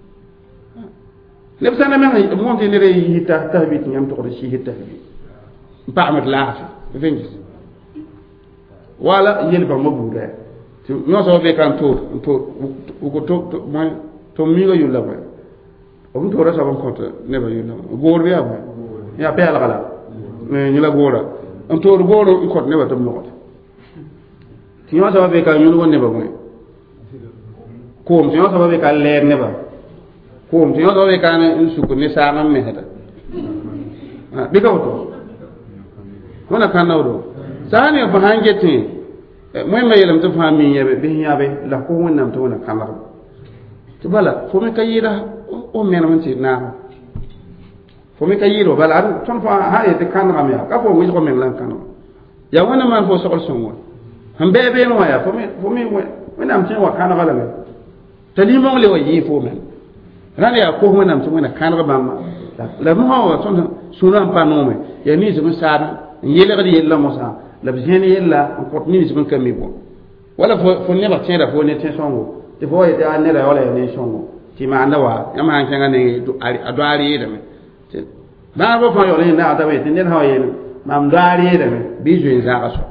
le bsana men mo te ne re hita tahbit nyam to ko shi hita ba amat laafi fengis wala yel ba mo buure ti no so be kan to to ko to mo to mi ga yulla ba o to ra sa ban ko ne ba yulla goor bi am ya pe ala kala ni la goora on to gooro ko ne ba to mo ko ti no so be kan yulu won ne ba mo ko ti no so be kan leer ne ba ko ti no so be kan su ko ne sa ngam me hata bi ka to wala kan nawdo sani fa hangete moy mayelam to fami yabe be yabe la ko wonnam to wona kamar to bala fo me kayira o men man ti na fo me kayiro bala an ton fa ha yete kan ram ya ka fo wi ko men lan kan ya wona man fo sokol songo hambe be no ya fo me fo me wonnam ti wa kan bala me talimo le wa yi fo men ran ya ko wonnam to wona kan ba ma la mo ha ton sunan pa no me ya ni so sa yele ga yella mo sa la bijene yella ko ni ni kan mi bon wala fo fo ne ba tienda fo ne tin songo ti fo ya ne la wala ne songo ti ma anda wa ya ma kan ne do ari ado ari de me ti ba bo fo yo ne na da we tin ne ha yen ma am do ari de me bi ju in za ka so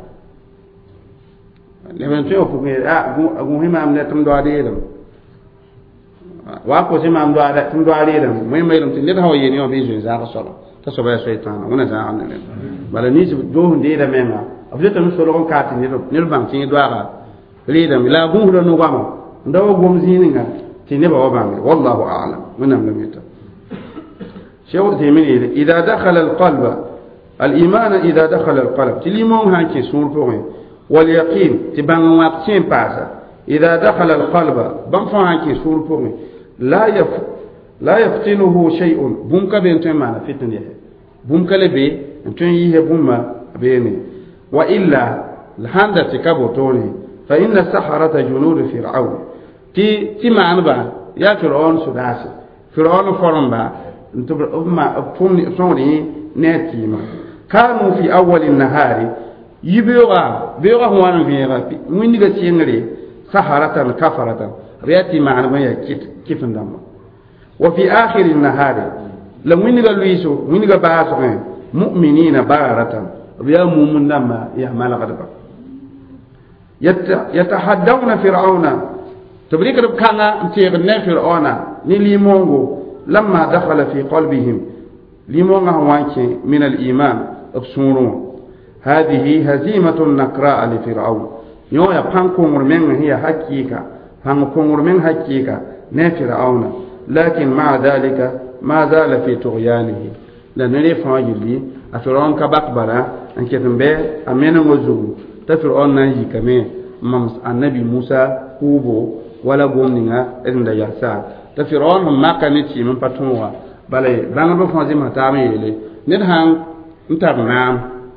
le men to fu ke a gu gu hi ma am ne tum do ari de wa ko si ma am do ari tum do ari de me me tum tin ne ha yen yo bi ju in za ka so ta so ba shaytan wona za an ne bala ni do hunde da menga afjeta no solo on kati ni do ni bang tin do aga lida mi la gu do no gamo ndaw gom zininga tin ne ba wa bang wallahu a'lam manam lam yata shaw temini idha dakhala alqalb aliman idha dakhala alqalb tilimon hanki sur pour wal yaqin tibang wa tin pasa idha dakhala alqalb bam fa hanki sur pour la yaf la yaftinuhu shay'un bum ka ben tin mana fitne bum kale be tun yi he bumma bene wa illa lhanda tikabotoni fa inna saharata junud fir'aun ti ti manba ya fir'aun sudasi fir'aun forumba ntubra umma fumni soni netima kanu fi awwal an-nahari yibewa bewa huwan biya mun diga cingare saharatan kafaratan riyati ma'ana ya kit kifandama wa fi akhir an-nahari lam mun diga luiso mun diga baaso مؤمنين بارة ويا مؤمن لما يعمل غضبا يتحدون فرعون تبريك كان تيغنى فرعون نليمونغو لما دخل في قلبهم ليمونغو وانكي من الإيمان ابسورون هذه هزيمة نكراء لفرعون يو يبقى من هي حقيقة فانكم من حقيقة نا فرعون لكن مع ذلك ما زال في طغيانه la nere fa yili a firon ka bakbara an ketin be amena ngozu ta firon nan yi kame mam annabi Musa kubo wala gomninga inda yasa ta firon makka ne ci mun patunwa bale banga ba fa zima ta me yele ne han ntar nam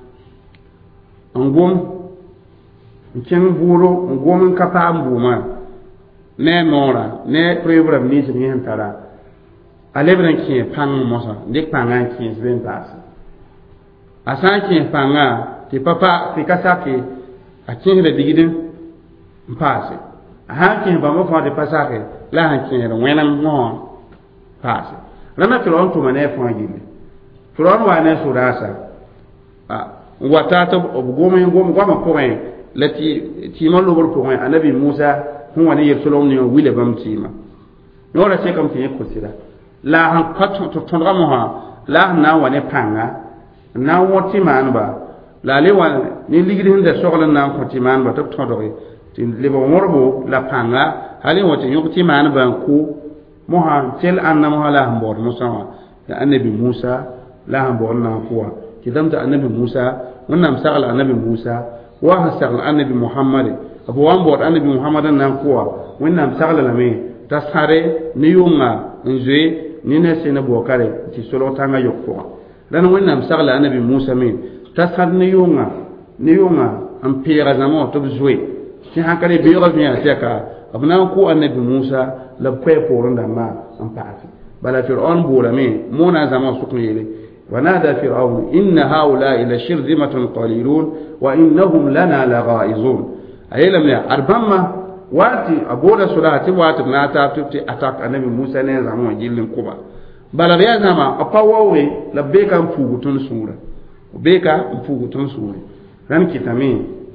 ngom ken buro ngom ka pa mbuma ne nora ne prevra ni ci ni tara alebran ki pang mosa dik panga ki ben pas asan ki panga ti papa ti kasaki a kin da digidin pase ha ki ba mo fa de pasake la ha ki ro wenam mo pase lama filon to mane fa gidi filon wa ne surasa a wata ta goma goma goma ko mai lati ti man lo bor ko mai annabi Musa hu wani yir solom ni wile bam tima no ra se kam ti ko sira la han pat to ton ga mo ha la na wani panga na woti man ba la le wa ni ligri hinde sogla na ko ti man ba to to do ti le bo morbo la panga hali woti yukti man ba ku mo ha tel anna mo hala mbor musa da annabi Musa la han bo na kuwa kidam ta annabi Musa wannan misal annabi Musa wa hasal annabi Muhammad abu wan bo annabi Muhammad nan kuwa wannan misal la me tasare ni yunga nje ni ne se na bo kare ti solo tanga yokko dan wannan misal annabi Musa me tasar ni yunga ni yunga am pira zamo to zwe ti hankare bi yoro mi ataka abna ko annabi Musa la pe poronda ma am paati bala fir'aun bora me mona zama sukuyele ونادى فرعون إن هؤلاء لشرذمة قليلون وإنهم لنا لغائظون أي لم أربما واتي أبولا صلاة واتي ناتا تبتي أتاك النبي موسى نزعم وجيل كوبا بل يا زما أقوى لبيك مفوقتون سورة وبيك مفوقتون سورة رم كتامين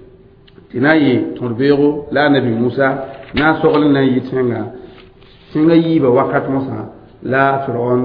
تناي تنبيرو لا نبي موسى ناسوغل ناي تنغا تنغا يبا وقت موسى لا فرعون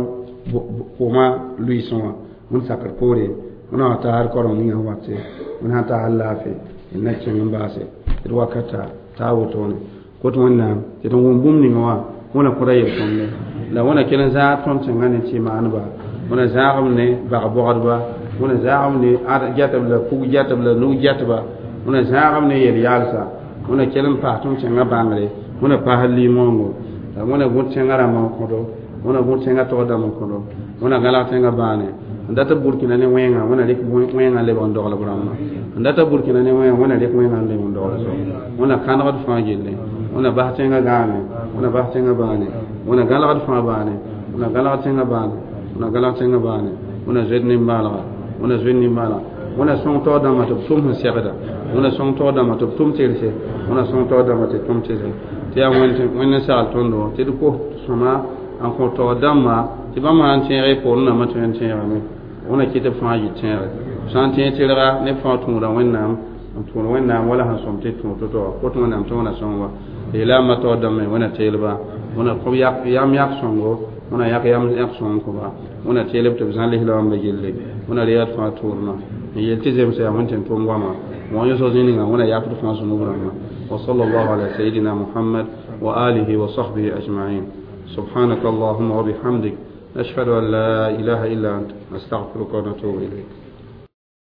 وما لويسون من سكر كوري من أتاهر كوروني هواتي من أتاهر لافي إنك من باسي الوقتا تاوتوني كنت وانا تتنون بومني نوا وانا كوري يكوني لا وانا كنا زاتون تنغاني تيما أنبا وانا زاغمني بغبغربا وانا زاغمني جاتب لا فوق جاتب لا نو جاتبا وانا زاغمني يريالسا وانا كلم فاتون تنغا بانغري وانا باهلي مونغو وانا قلت تنغرا مونغو wana gun tenga to da mon kono wana gala tenga bane ndata burkina ne wenga wana lek wenga le bon dogla brama ndata burkina ne wenga wana lek wenga le bon dogla so wana kana wad fangille wana bah tenga gane wana bah tenga bane wana gala wad fa bane wana gala tenga bane wana gala tenga bane wana zedni mala wana zedni mala wana son to da ma to tum sekada wana son to da ma to tum telse wana son to da ma to tum telse tiya wonte wonna sal tondo te ko soma en ko to damma ti ba man tere pour na ma ten tere me ona kite fa yi tere san ten tere ne fa tu da wennam tu wennam wala han som te tu to to ko to nam to na sonwa ila ma to damme wona telba wona ko yak yam yak songo wona yak yam yak songo ko ba wona telb to zan le am be gelle wona riyat fa tourna ye tizem se amon ten to ngwama mo yo so zini nga wona yak to fa sunu brama wa sallallahu ala sayidina muhammad wa alihi wa sahbihi ajma'in سبحانك اللهم وبحمدك نشهد أن لا إله إلا أنت نستغفرك ونتوب إليك